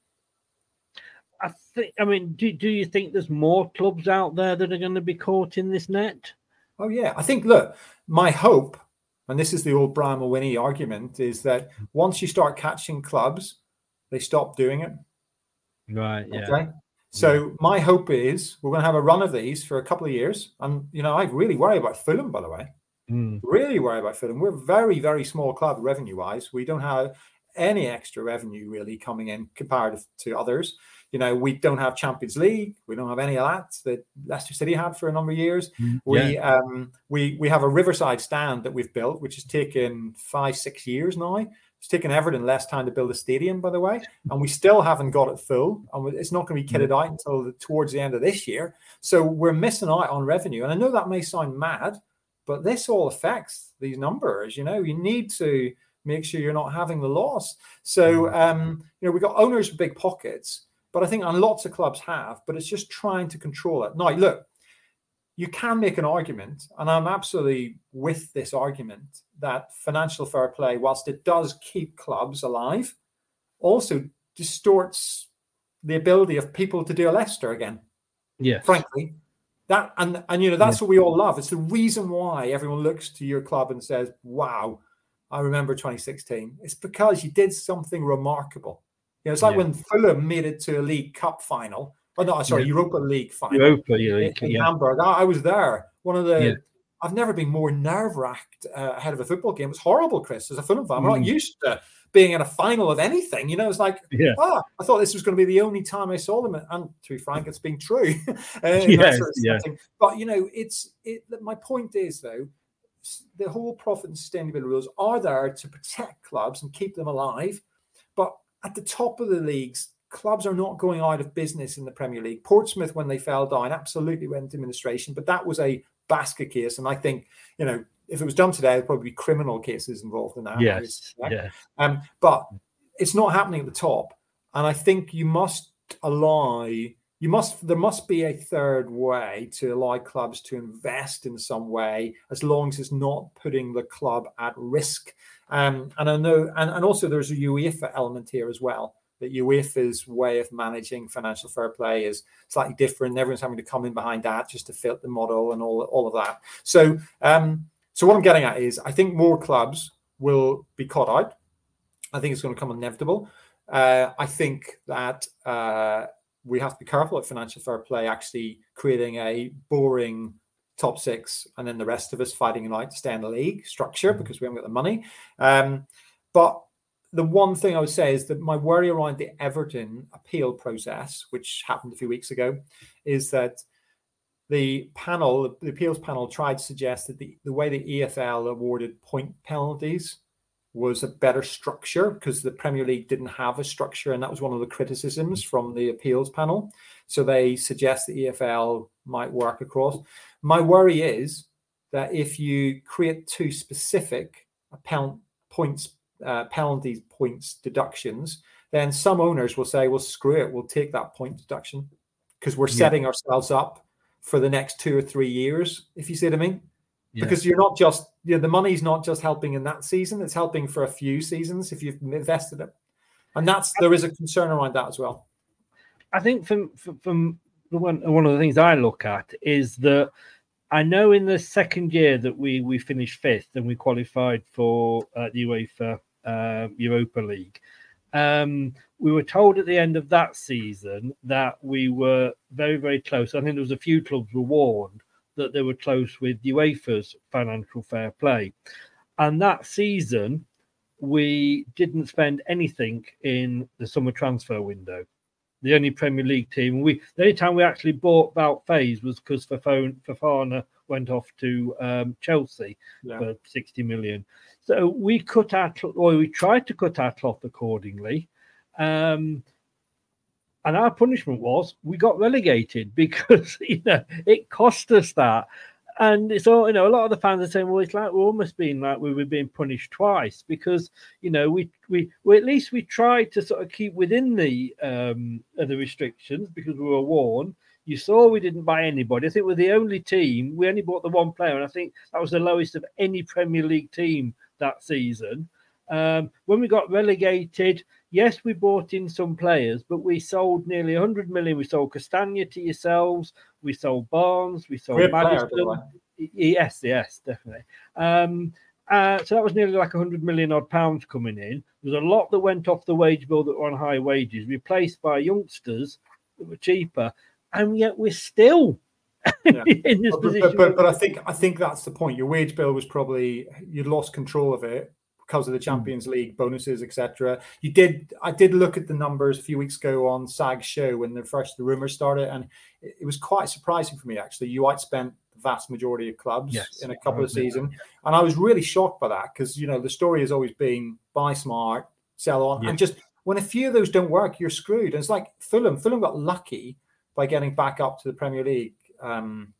I think. I mean, do do you think there's more clubs out there that are going to be caught in this net?
Oh yeah, I think. Look, my hope, and this is the old Brian Mulwiney argument, is that once you start catching clubs, they stop doing it.
Right. Yeah.
Okay. So my hope is we're going to have a run of these for a couple of years, and you know I really worry about Fulham, by the way.
Mm.
Really worry about Fulham. We're a very, very small club revenue-wise. We don't have any extra revenue really coming in comparative to others. You know, we don't have Champions League. We don't have any of that that Leicester City had for a number of years.
Mm.
We
Yeah.
um we we have a Riverside stand that we've built, which has taken five, six years now. It's taken Everton less time to build a stadium, by the way, and we still haven't got it full. And it's not going to be kitted out until the, towards the end of this year. So we're missing out on revenue. And I know that may sound mad, but this all affects these numbers. You know, you need to make sure you're not having the loss. So, um, you know, we've got owners with big pockets, but I think and lots of clubs have, but it's just trying to control it. Now, look, you can make an argument, and I'm absolutely with this argument, that financial fair play, whilst it does keep clubs alive, also distorts the ability of people to do a Leicester again.
Yes.
Frankly. That and, and you know, that's
Yeah.
what we all love. It's the reason why everyone looks to your club and says, wow, I remember twenty sixteen. It's because you did something remarkable. You know, it's like
Yeah.
when Fulham made it to a League Cup final. Oh, no, sorry,
Yeah.
Europa League final.
Europa League,
in, in
yeah.
Hamburg. I, I was there. One of the,
Yeah.
I've never been more nerve-wracked uh, ahead of a football game. It's horrible, Chris, as a Fulham fan. We're not
Mm.
used to being in a final of anything. You know, it's like,
Yeah.
ah, I thought this was going to be the only time I saw them. And to be frank, it's been true. uh, in that
Yes,
sort of
yeah.
setting. But, you know, it's, it. my point is, though, s- the whole profit and sustainability rules are there to protect clubs and keep them alive. But at the top of the leagues, clubs are not going out of business in the Premier League. Portsmouth, when they fell down, absolutely went into administration, but that was a basket case. And I think, you know, if it was done today, there'd probably be criminal cases involved in that.
Yes.
Right?
Yeah.
Um, but it's not happening at the top. And I think you must allow, you must, there must be a third way to allow clubs to invest in some way, as long as it's not putting the club at risk. Um, and I know, and, and also there's a UEFA element here as well. That UEFA's way of managing financial fair play is slightly different. Everyone's having to come in behind that just to fit the model and all, all of that. So, um, so what I'm getting at is I think more clubs will be caught out. I think it's going to come inevitable. Uh, I think that uh, we have to be careful at financial fair play actually creating a boring top six and then the rest of us fighting it out to stay in the league structure because we haven't got the money. Um, but the one thing I would say is that my worry around the Everton appeal process, which happened a few weeks ago, is that the panel, the appeals panel, tried to suggest that the, the way the E F L awarded point penalties was a better structure because the Premier League didn't have a structure, and that was one of the criticisms from the appeals panel. So they suggest the E F L might work across. My worry is that if you create too specific account points Uh, penalties, points, deductions, then some owners will say, well, screw it, we'll take that point deduction because we're
Yeah.
setting ourselves up for the next two or three years, if you see what I mean.
Yeah.
Because you're not just, you know, the money's not just helping in that season, it's helping for a few seasons if you've invested it. And that's, there is a concern around that as well.
I think from from, from the one one of the things I look at is that I know in the second year that we we finished fifth and we qualified for uh, the UEFA uh, Europa League. Um, we were told at the end of that season that we were very, very close. I think there was a few clubs were warned that they were close with UEFA's financial fair play. And that season, we didn't spend anything in the summer transfer window. The only Premier League team, we the only time we actually bought Wout Faes was because Fofana went off to um, Chelsea
Yeah.
for sixty million. So we cut our, or we tried to cut our cloth accordingly. Um, and our punishment was we got relegated because, you know, it cost us that. And it's all, you know, a lot of the fans are saying, well, it's like we're almost being like we were being punished twice because, you know, we, we, we at least we tried to sort of keep within the, um, the restrictions because we were warned. You saw we didn't buy anybody. I think we're the only team. We only bought the one player, and I think that was the lowest of any Premier League team that season. Um, when we got relegated, yes, we bought in some players, but we sold nearly one hundred million. We sold Castagna to yourselves. We sold Barnes. We sold
Great
Maddison.
player,
yes, yes, definitely. Um, uh, so that was nearly like one hundred million odd pounds coming in. There was a lot that went off the wage bill that were on high wages, replaced by youngsters that were cheaper. And yet we're still
yeah.
in this
but,
position.
But, but, but I think I think that's the point. Your wage bill was probably you'd lost control of it because of the Champions mm. League bonuses, et cetera. You did. I did look at the numbers a few weeks ago on SAG's show when the first the rumors started, and it, it was quite surprising for me actually. You outspent the vast majority of clubs
yes,
in a couple of seasons, yeah. and I was really shocked by that because you know the story has always been buy smart, sell on, yeah. and just when a few of those don't work, you're screwed. And it's like Fulham. Fulham got lucky by getting back up to the Premier League um,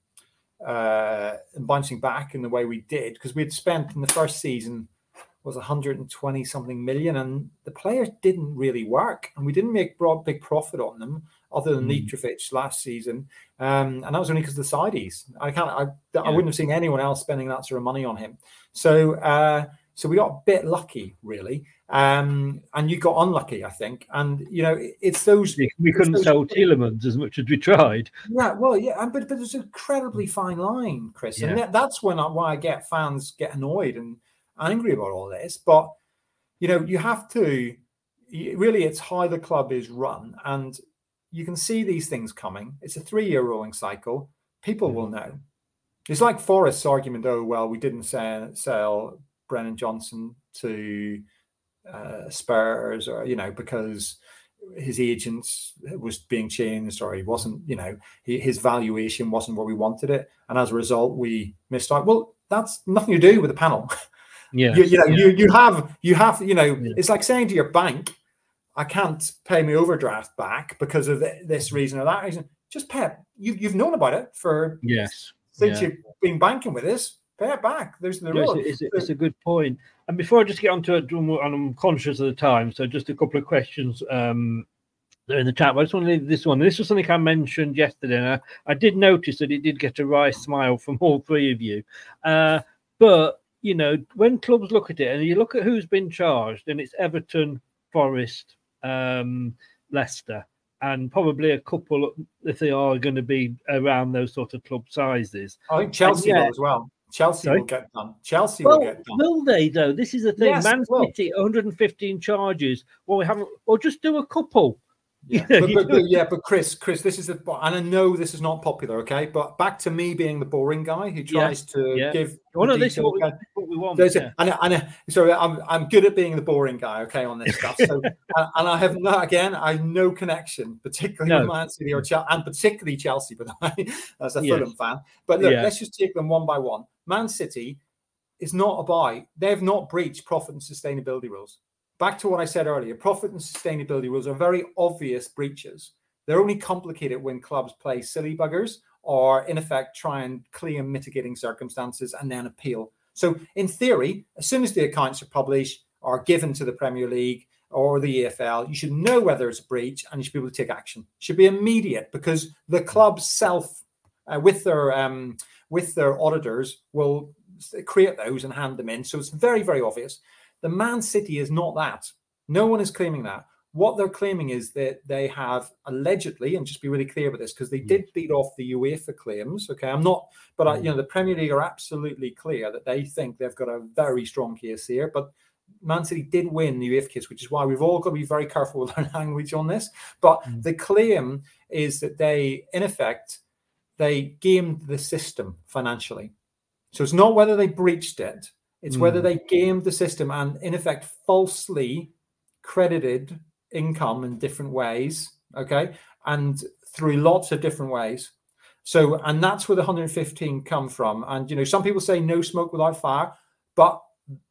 uh, and bouncing back in the way we did, because we'd spent in the first season was one hundred twenty something million, and the players didn't really work, and we didn't make broad big profit on them other than mm. Mitrovic last season, um, and that was only because of the Saudis. I can't, I, yeah. I wouldn't have seen anyone else spending that sort of money on him. So, uh, so we got a bit lucky, really. Um, and you got unlucky, I think. And, you know, it's those...
We couldn't those, sell Tielemans as much as we tried.
Yeah, well, yeah, but, but there's an incredibly fine line, Chris. Yeah. And that, that's when I, why I get fans get annoyed and angry about all this. But, you know, you have to... Really, it's how the club is run. And you can see these things coming. It's a three-year rolling cycle. People mm. will know. It's like Forrest's argument, oh, well, we didn't sell, sell Brennan Johnson to... Uh, Spurs, or you know, because his agents was being changed, or he wasn't, you know, he, his valuation wasn't where we wanted it, and as a result, we missed out. Well, that's nothing to do with the panel.
Yeah,
you, you know,
yeah.
you you have you have you know,
yeah.
it's like saying to your bank, I can't pay my overdraft back because of this reason or that reason. Just pay it. You you've known about it for
yes
since
yeah.
you've been banking with us. Pay it back. There's the
no,
rule.
it's, it's, it's a good point. And before I just get on to it, and I'm conscious of the time, so just a couple of questions um, in the chat. But I just want to leave this one. This was something I mentioned yesterday, and I, I did notice that it did get a wry smile from all three of you. Uh, but, you know, when clubs look at it, and you look at who's been charged, and it's Everton, Forest, um, Leicester, and probably a couple, if they are going to be around those sort of club sizes.
I think Chelsea
yeah,
will as well. Chelsea
Sorry?
will get done. Chelsea
well,
will get done.
Will they, though? This is the thing.
Yes,
Man City, one hundred fifteen charges. Well, we haven't. Well, just do a couple.
Yeah, but, but, but, yeah, but Chris, Chris, this is the, and I know this is not popular, okay? But back to me being the boring guy who tries
yeah,
to
yeah.
give.
Oh no, this is what we, what we want.
Yeah. And, and sorry, I'm I'm good at being the boring guy, okay, on this stuff. So, and I have no, again, I have no connection, particularly no. with Man City or Chelsea, and particularly Chelsea, by the way, as a yes. Fulham fan. But look, yeah. let's just take them one by one. Man City is not a buy. They've not breached profit and sustainability rules. Back to what I said earlier, profit and sustainability rules are very obvious breaches. They're only complicated when clubs play silly buggers or, in effect, try and claim mitigating circumstances and then appeal. So, in theory, as soon as the accounts are published or given to the Premier League or the E F L, you should know whether it's a breach and you should be able to take action. It should be immediate because the clubs self, uh, with their um, with their auditors, will create those and hand them in. So it's very, very obvious. The Man City is not that. No one is claiming that. What they're claiming is that they have allegedly, and just be really clear about this, because they did beat off the UEFA claims. Okay, I'm not, but I, you know, the Premier League are absolutely clear that they think they've got a very strong case here. But Man City did win the UEFA case, which is why we've all got to be very careful with our language on this. But mm. the claim is that they, in effect, they gamed the system financially. So it's not whether they breached it. It's mm. whether they gamed the system and, in effect, falsely credited income in different ways, okay, and through lots of different ways. So, and that's where the one hundred fifteen come from. And, you know, some people say no smoke without fire, but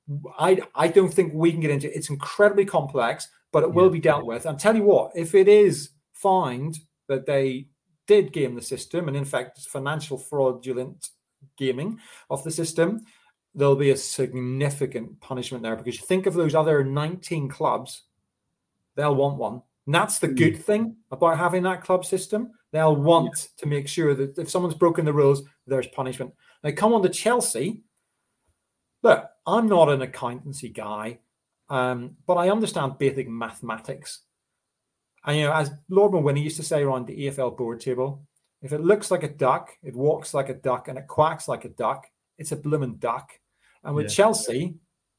I, I don't think we can get into it. It's incredibly complex, but it yeah. will be dealt with. And tell you what, if it is found that they did game the system and, in fact, financial fraudulent gaming of the system, there'll be a significant punishment there, because you think of those other nineteen clubs, they'll want one. And that's the good thing about having that club system. They'll want yeah. to make sure that if someone's broken the rules, there's punishment. Now, come on to Chelsea. Look, I'm not an accountancy guy, um, but I understand basic mathematics. And, you know, as Lord Mawinney used to say around the E F L board table, if it looks like a duck, it walks like a duck, and it quacks like a duck, it's a blooming duck. And with yeah. Chelsea,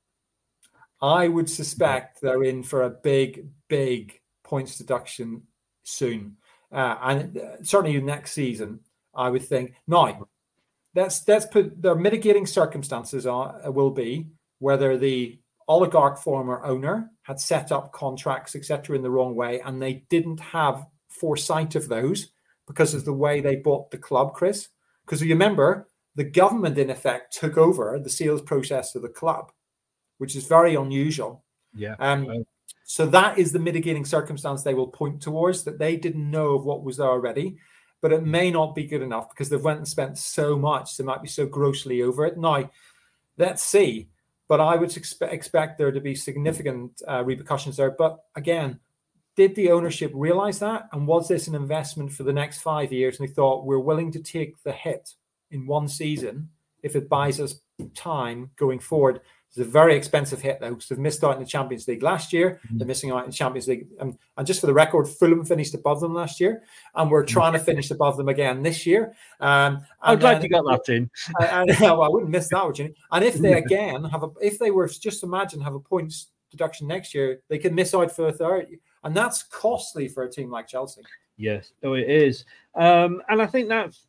I would suspect they're in for a big, big points deduction soon. Uh, and certainly next season, I would think. Now, let's, let's put their mitigating circumstances are, will be whether the oligarch former owner had set up contracts, et cetera, in the wrong way, and they didn't have foresight of those because of the way they bought the club, Chris. Because you remember, the government, in effect, took over the sales process of the club, which is very unusual.
Yeah.
Um, right. So that is the mitigating circumstance they will point towards, that they didn't know of what was there already, but it may not be good enough because they've went and spent so much. They might be so grossly over it. Now, let's see. But I would expe- expect there to be significant uh, repercussions there. But again, did the ownership realize that? And was this an investment for the next five years? And they thought, we're willing to take the hit in one season if it buys us time going forward. It's a very expensive hit, though, because they've missed out in the Champions League last year. Mm-hmm. They're missing out in the Champions League. And, and just for the record, Fulham finished above them last year, and we're trying to finish above them again this year. Um,
I'd like to get that in.
and, and, well, I wouldn't miss that, would you? And if they again have a, if they were just imagine have a points deduction next year, they could miss out for a third, and that's costly for a team like Chelsea.
Yes, oh, it is, um, and I think that's.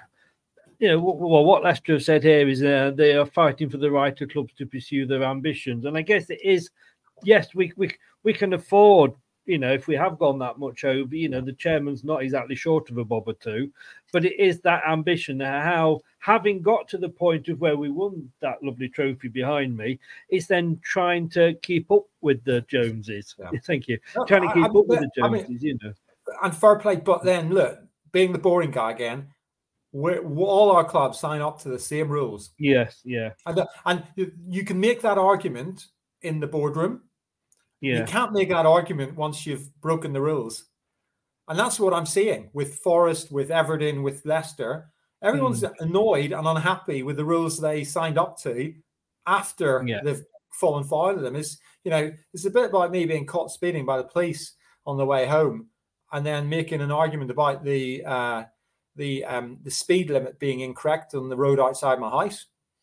You know, well, what Leicester have said here is uh, they are fighting for the right of clubs to pursue their ambitions. And I guess it is, yes, we we we can afford, you know, if we have gone that much over, you know, the chairman's not exactly short of a bob or two, but it is that ambition. How, having got to the point of where we won that lovely trophy behind me, is then trying to keep up with the Joneses. Yeah. Thank you. No, trying to keep I, I, up with the Joneses, I mean, you know.
And fair play, but then, look, being the boring guy again, We're, all our clubs sign up to the same rules.
Yes, yeah.
And, and you can make that argument in the boardroom.
Yeah.
You can't make that argument once you've broken the rules. And that's what I'm seeing with Forest, with Everton, with Leicester. Everyone's mm. annoyed and unhappy with the rules they signed up to after yeah. they've fallen foul of them. It's, you know, it's a bit like me being caught speeding by the police on the way home and then making an argument about the... Uh, the um, the speed limit being incorrect on the road outside my house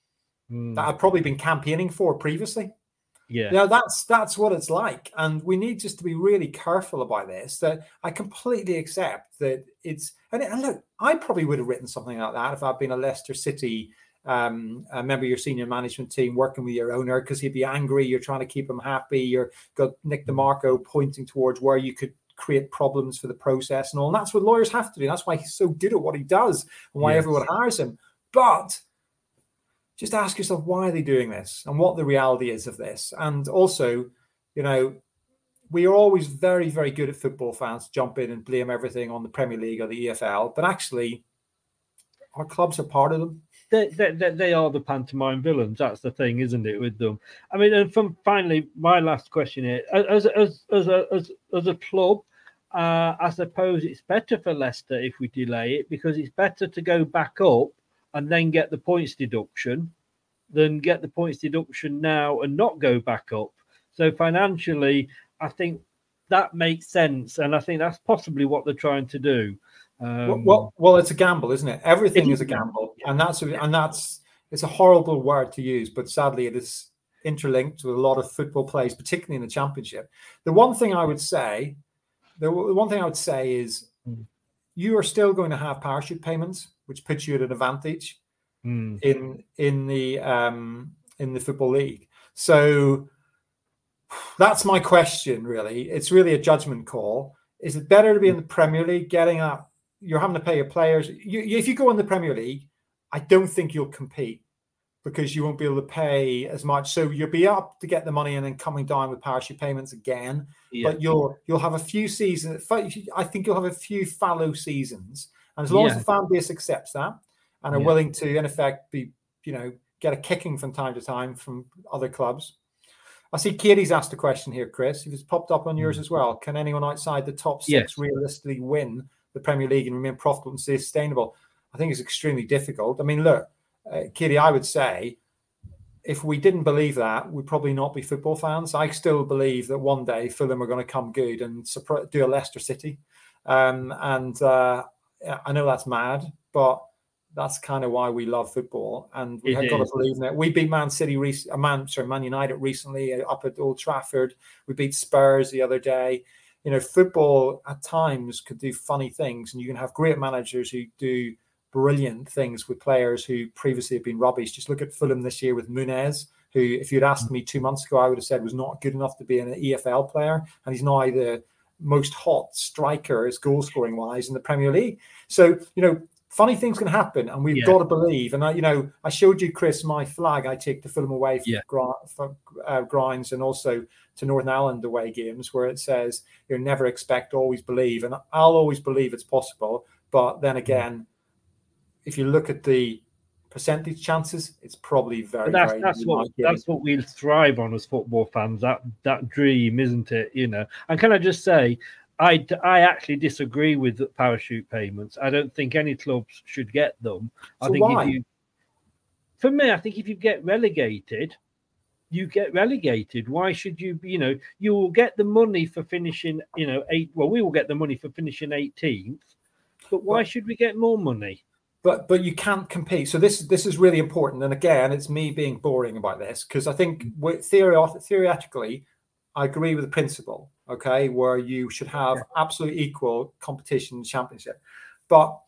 mm. that I've probably been campaigning for previously.
Yeah.
You know, that's that's what it's like. And we need just to be really careful about this. That I completely accept that it's and, and look, I probably would have written something like that if I'd been a Leicester City um, a member of your senior management team working with your owner, because he'd be angry, you're trying to keep him happy, you're got Nick DeMarco pointing towards where you could create problems for the process and all. And that's what lawyers have to do. That's why he's so good at what he does and why yes. everyone hires him. But just ask yourself, why are they doing this and what the reality is of this? And also, you know, we are always very, very good at football fans to jump in and blame everything on the Premier League or the E F L. But actually, our clubs are part of them.
They, they, they are the pantomime villains. That's the thing, isn't it, with them? I mean, and from finally, my last question here: as as as a as, as a club, uh, I suppose it's better for Leicester if we delay it, because it's better to go back up and then get the points deduction than get the points deduction now and not go back up. So financially, I think that makes sense, and I think that's possibly what they're trying to do. Um,
well, well, it's a gamble, isn't it? Everything it is, is a gamble, and that's and that's it's a horrible word to use, but sadly, it is interlinked with a lot of football plays, particularly in the Championship. The one thing I would say, the one thing I would say is, mm. you are still going to have parachute payments, which puts you at an advantage mm. in in the um, in the Football League. So that's my question. Really, it's really a judgment call. Is it better to be in the Premier League, getting a you're having to pay your players? You, if you go in the Premier League, I don't think you'll compete because you won't be able to pay as much. So you'll be up to get the money and then coming down with parachute payments again. Yeah. But you'll you'll have a few seasons. I think you'll have a few fallow seasons, and as long yeah. as the fan base accepts that, and are
Yeah.
willing to, in effect, be, you know, get a kicking from time to time from other clubs. I see Katie's asked a question here, Chris. If it's popped up on yours as well, can anyone outside the top six
Yes.
realistically win the Premier League and remain profitable and stay sustainable? I think it's extremely difficult. I mean, look, uh, Katie, I would say if we didn't believe that, we'd probably not be football fans. I still believe that one day Fulham are going to come good and do a Leicester City. Um, and uh, I know that's mad, but that's kind of why we love football. And we
It
have got
is.
to believe in it. We beat Man City, rec- uh, Man, sorry, Man United recently uh, up at Old Trafford. We beat Spurs the other day. You know, football at times could do funny things, and you can have great managers who do brilliant things with players who previously have been rubbish. Just look at Fulham this year with Munez, who, if you'd asked me two months ago, I would have said was not good enough to be an E F L player, and he's now the most hot striker, as goal scoring wise, in the Premier League. So, you know, funny things can happen, and we've
Yeah.
got to believe. And I, you know, I showed you, Chris, my flag I take to Fulham away from,
Yeah.
Gr- from uh, Grinds, and also to Northern Ireland away games, where it says you never expect, always believe. And I'll always believe it's possible, but then again, if you look at the percentage chances, it's probably very,
But that's
very
that's what
unlikely.
that's what we thrive on as football fans. That that dream, isn't it? You know. And can I just say, I I actually disagree with the parachute payments. I don't think any clubs should get them. I
So
think
why?
if you, for me, I think if you get relegated, you get relegated. Why should you? You know, you will get the money for finishing. You know, eight. Well, we will get the money for finishing eighteenth. But why
But-
should we get more money?
But but you can't compete. So this this is really important. And again, it's me being boring about this, because I think we- theory, theoretically, I agree with the principle, okay, where you should have absolute equal competition in the championship. But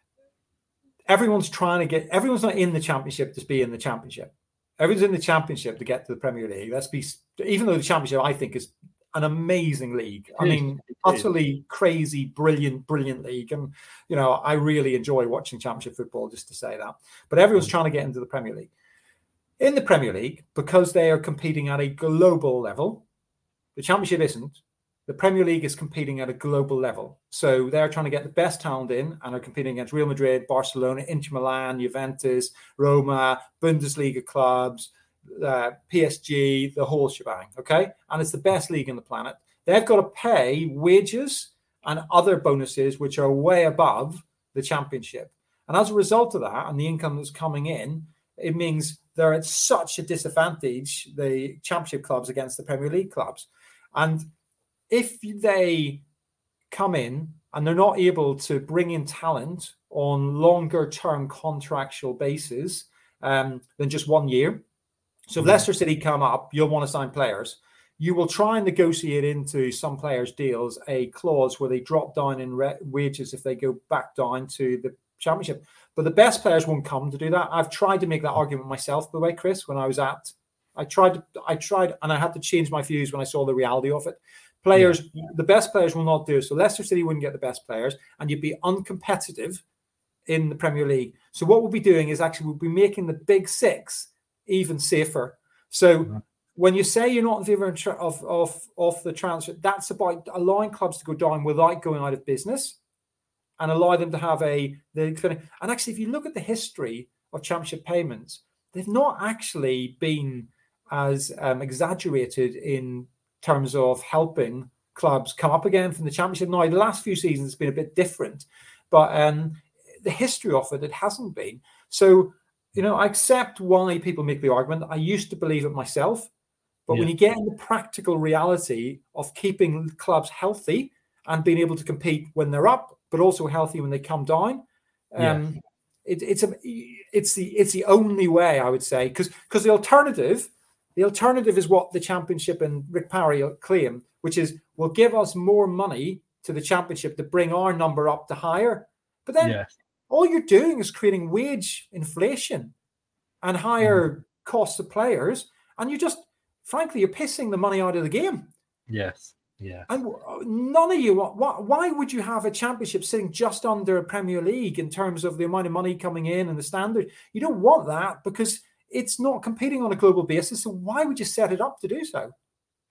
everyone's trying to get, everyone's not in the championship to be in the championship. Everyone's in the championship to get to the Premier League. Let's be, even though the championship, I think, is an amazing league. I
It is,
mean,
it is.
utterly crazy, brilliant, brilliant league. And, you know, I really enjoy watching championship football, just to say that. But everyone's trying to get into the Premier League. In the Premier League, because they are competing at a global level, the championship isn't. The Premier League is competing at a global level. So they're trying to get the best talent in and are competing against Real Madrid, Barcelona, Inter Milan, Juventus, Roma, Bundesliga clubs, uh, P S G, the whole shebang, okay? And it's the best league on the planet. They've got to pay wages and other bonuses which are way above the championship. And as a result of that, and the income that's coming in, it means they're at such a disadvantage, the championship clubs against the Premier League clubs. And if they come in and they're not able to bring in talent on longer term contractual basis um, than just one year, so if Leicester City come up, you'll want to sign players. You will try and negotiate into some players' deals a clause where they drop down in re- wages if they go back down to the championship. But the best players won't come to do that. I've tried to make that argument myself, by the way, Chris, when I was at, I tried, to, I tried, and I had to change my views when I saw the reality of it. Players, yeah. the best players will not do it. So Leicester City wouldn't get the best players, and you'd be uncompetitive in the Premier League. So what we'll be doing is actually we'll be making the big six even safer. So mm-hmm. when you say you're not in favor of, of, of the transfer, that's about allowing clubs to go down without going out of business and allow them to have a, the, and actually, if you look at the history of championship payments, they've not actually been as um, exaggerated in terms of helping clubs come up again from the championship. Now, the last few seasons has been a bit different, but um, the history of it, it hasn't been. So, you know, I accept why people make the argument. I used to believe it myself, but yeah. when you get into practical reality of keeping clubs healthy and being able to compete when they're up, but also healthy when they come down, um, yeah. it, it's a, it's the it's the only way, I would say, because because the alternative, the alternative is what the championship and Rick Parry claim, which is will give us more money to the championship to bring our number up to higher, but then. Yeah. All you're doing is creating wage inflation and higher mm. costs of players. And you just, frankly, you're pissing the money out of the game.
Yes. Yeah.
And none of you, why would you have a championship sitting just under a Premier League in terms of the amount of money coming in and the standard? You don't want that because it's not competing on a global basis. So why would you set it up to do so?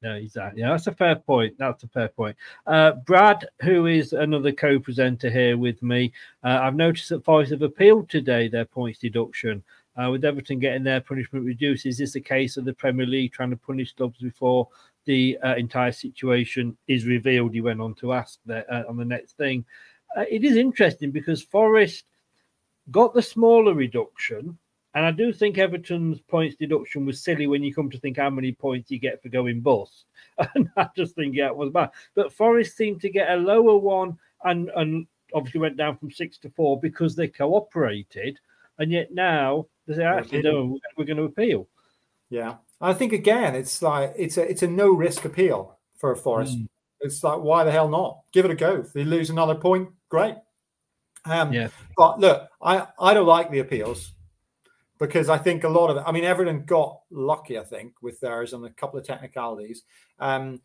No, exactly. Yeah, that's a fair point. That's a fair point. Uh, Brad, who is another co-presenter here with me, uh, I've noticed that Forest have appealed today their points deduction. Uh, with Everton getting their punishment reduced, is this a case of the Premier League trying to punish clubs before the uh, entire situation is revealed? He went on to ask that uh, on the next thing. Uh, it is interesting because Forest got the smaller reduction, and I do think Everton's points deduction was silly when you come to think how many points you get for going bust. And I just think, yeah, it was bad. But Forest seemed to get a lower one and, and obviously went down from six to four because they cooperated. And yet now they say, actually, no, we're going to appeal.
Yeah. I think, again, it's like it's a it's a no-risk appeal for Forest. Mm. It's like, why the hell not? Give it a go. If they lose another point, great. Um, yeah. But look, I, I don't like the appeals. Because I think a lot of it, I mean, Everton got lucky, I think, with theirs on a couple of technicalities. Um,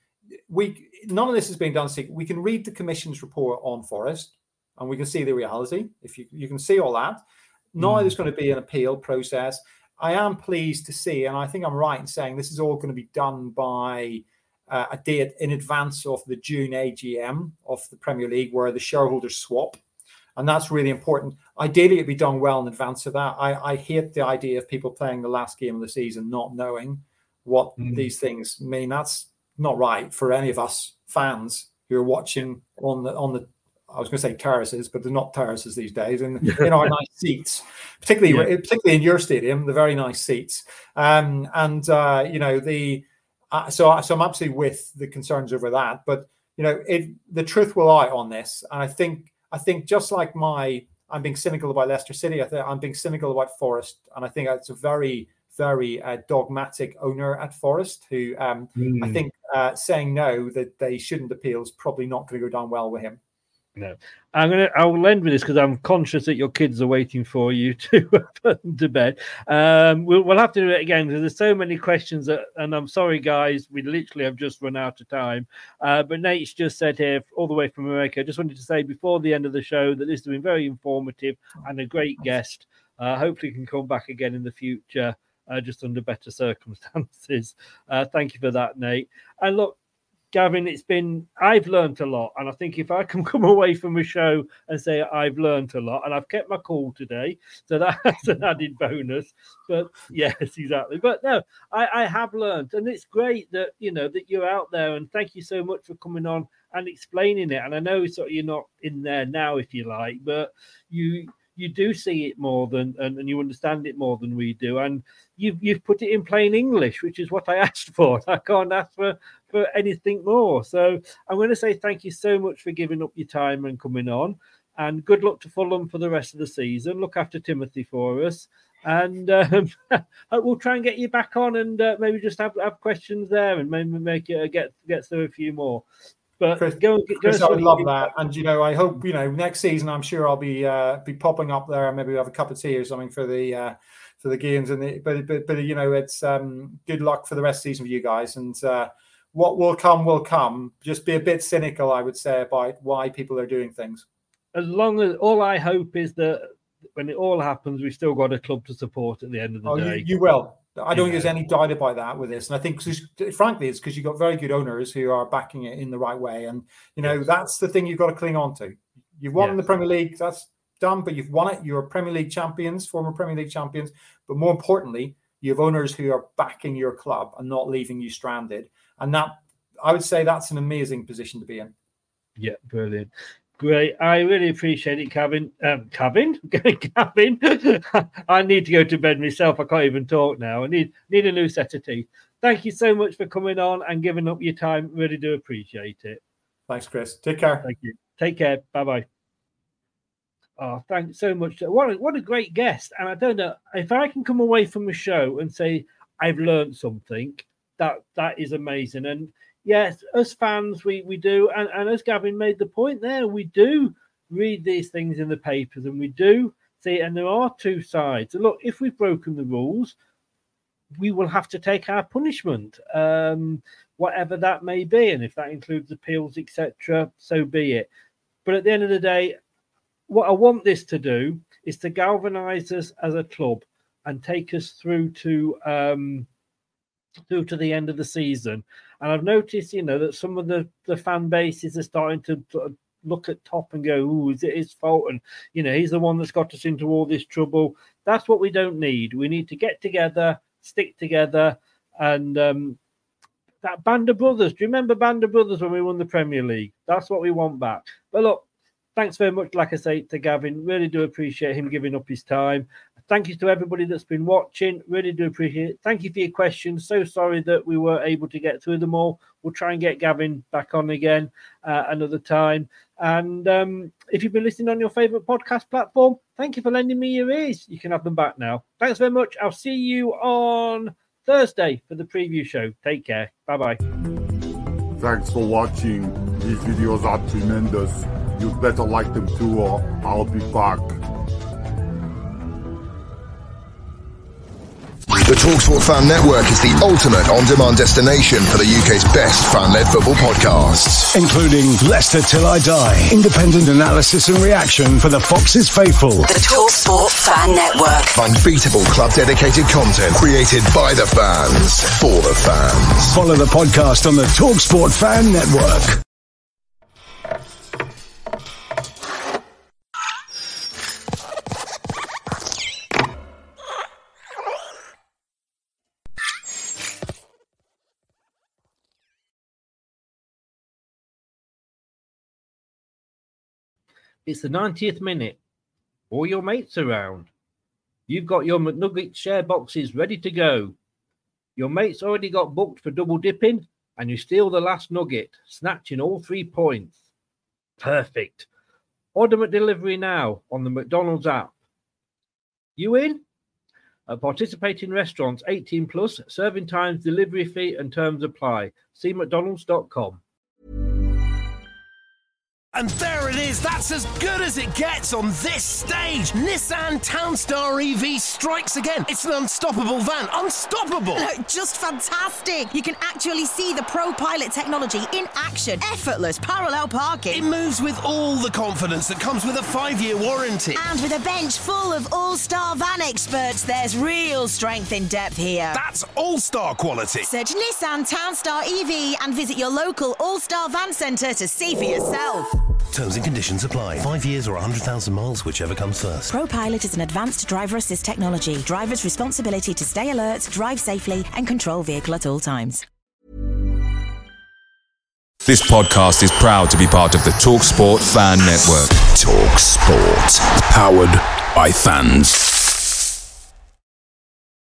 we none of this has been done. We can read the Commission's report on Forest, and we can see the reality. If you you can see all that, now mm. there's going to be an appeal process. I am pleased to see, and I think I'm right in saying this is all going to be done by uh, a date in advance of the June A G M of the Premier League, where the shareholders swap. And that's really important. Ideally, it'd be done well in advance of that. I, I hate the idea of people playing the last game of the season not knowing what mm. these things mean. That's not right for any of us fans who are watching on the on the. I was going to say terraces, but they're not terraces these days. And in our nice seats, particularly yeah. particularly in your stadium, the very nice seats. Um, and uh, you know the uh, so so I'm absolutely with the concerns over that. But you know it, the truth will lie on this, and I think. I think just like my, I'm being cynical about Leicester City. I think I'm being cynical about Forest, and I think it's a very, very uh, dogmatic owner at Forest who um, mm. I think uh, saying no that they shouldn't appeal is probably not going to go down well with him.
No, I'm gonna. I'll end with this because I'm conscious that your kids are waiting for you to put them to bed. Um, we'll, we'll have to do it again because there's so many questions. That, and I'm sorry, guys, we literally have just run out of time. Uh, but Nate's just said here, all the way from America. I just wanted to say before the end of the show that this has been very informative and a great guest. Uh, hopefully, you can come back again in the future, uh, just under better circumstances. Uh, thank you for that, Nate. And look. Gavin, it's been, I've learned a lot. And I think if I can come away from a show and say I've learned a lot, and I've kept my cool today, so that's an added bonus. But yes, exactly. But no, I, I have learned. And it's great that, you know, that you're out there. And thank you so much for coming on and explaining it. And I know sort of you're not in there now, if you like, but you you do see it more than, and, and you understand it more than we do. And you've, you've put it in plain English, which is what I asked for. I can't ask for, for anything more. So I'm going to say thank you so much for giving up your time and coming on. And good luck to Fulham for the rest of the season. Look after Timothy for us. And um, we'll try and get you back on and uh, maybe just have, have questions there and maybe make it get, get through a few more. But
Chris,
go, go
Chris, I would love that, and you know, I hope you know next season. I'm sure I'll be uh, be popping up there. Maybe we'll have a cup of tea or something for the uh, for the games. And the, but but but you know, it's um, good luck for the rest of the season for you guys. And uh, what will come will come. Just be a bit cynical, I would say, about why people are doing things.
As long as all I hope is that when it all happens, we've still got a club to support at the end of the
oh,
day.
You, you will. I don't yeah. think there's any doubt about that with this. And I think, frankly, it's because you've got very good owners who are backing it in the right way. And, you know, yes. that's the thing you've got to cling on to. You've won yes. the Premier League. That's done, but you've won it. You're Premier League champions, former Premier League champions. But more importantly, you have owners who are backing your club and not leaving you stranded. And that, I would say that's an amazing position to be in.
Yeah, brilliant. Great. I really appreciate it, Kevin. Um, Kevin? Kevin? I need to go to bed myself. I can't even talk now. I need need a new set of teeth. Thank you so much for coming on and giving up your time. Really do appreciate it.
Thanks, Chris. Take care.
Thank you. Take care. Bye-bye. Oh, thanks so much. What a, what a great guest. And I don't know, if I can come away from the show and say I've learned something, that that is amazing. And yes, as fans, we, we do. And, and as Gavin made the point there, we do read these things in the papers and we do see, and there are two sides. And look, if we've broken the rules, we will have to take our punishment, um, whatever that may be. And if that includes appeals, et cetera, so be it. But at the end of the day, what I want this to do is to galvanise us as a club and take us through to... Um, through to the end of the season. And I've noticed, you know, that some of the, the fan bases are starting to sort of look at Top and go, ooh, is it his fault? And, you know, he's the one that's got us into all this trouble. That's what we don't need. We need to get together, stick together, and um, that Band of Brothers. Do you remember Band of Brothers when we won the Premier League? That's what we want back. But look, thanks very much, like I say, to Gavin. Really do appreciate him giving up his time. Thank you to everybody that's been watching. Really do appreciate it. Thank you for your questions. So sorry that we were able to get through them all. We'll try and get Gavin back on again uh, another time. And um, if you've been listening on your favourite podcast platform, thank you for lending me your ears. You can have them back now. Thanks very much. I'll see you on Thursday for the preview show. Take care. Bye-bye.
Thanks for watching. These videos are tremendous. You'd better like them too, or I'll be back.
The TalkSport Fan Network is the ultimate on-demand destination for the U K's best fan-led football podcasts,
including Leicester Till I Die, independent analysis and reaction for the Foxes faithful.
The TalkSport Fan Network.
Unbeatable club-dedicated content created by the fans, for the fans.
Follow the podcast on the TalkSport Fan Network.
It's the ninetieth minute. All your mates around. You've got your McNugget share boxes ready to go. Your mates already got booked for double dipping, and you steal the last nugget, snatching all three points. Perfect. Order McDelivery now on the McDonald's app. You in? At participating restaurants, eighteen plus, serving times, delivery fee and terms apply. See mcdonalds dot com.
And there it is, that's as good as it gets on this stage. Nissan Townstar E V strikes again. It's an unstoppable van, unstoppable.
Look, just fantastic. You can actually see the ProPilot technology in action. Effortless parallel parking.
It moves with all the confidence that comes with a five-year warranty.
And with a bench full of all-star van experts, there's real strength in depth here.
That's all-star quality.
Search Nissan Townstar E V and visit your local all-star van centre to see for yourself.
Terms and conditions apply. Five years or one hundred thousand miles, whichever comes first.
ProPilot is an advanced driver assist technology. Driver's responsibility to stay alert, drive safely, and control vehicle at all times.
This podcast is proud to be part of the TalkSport Fan Network. TalkSport. Powered by fans.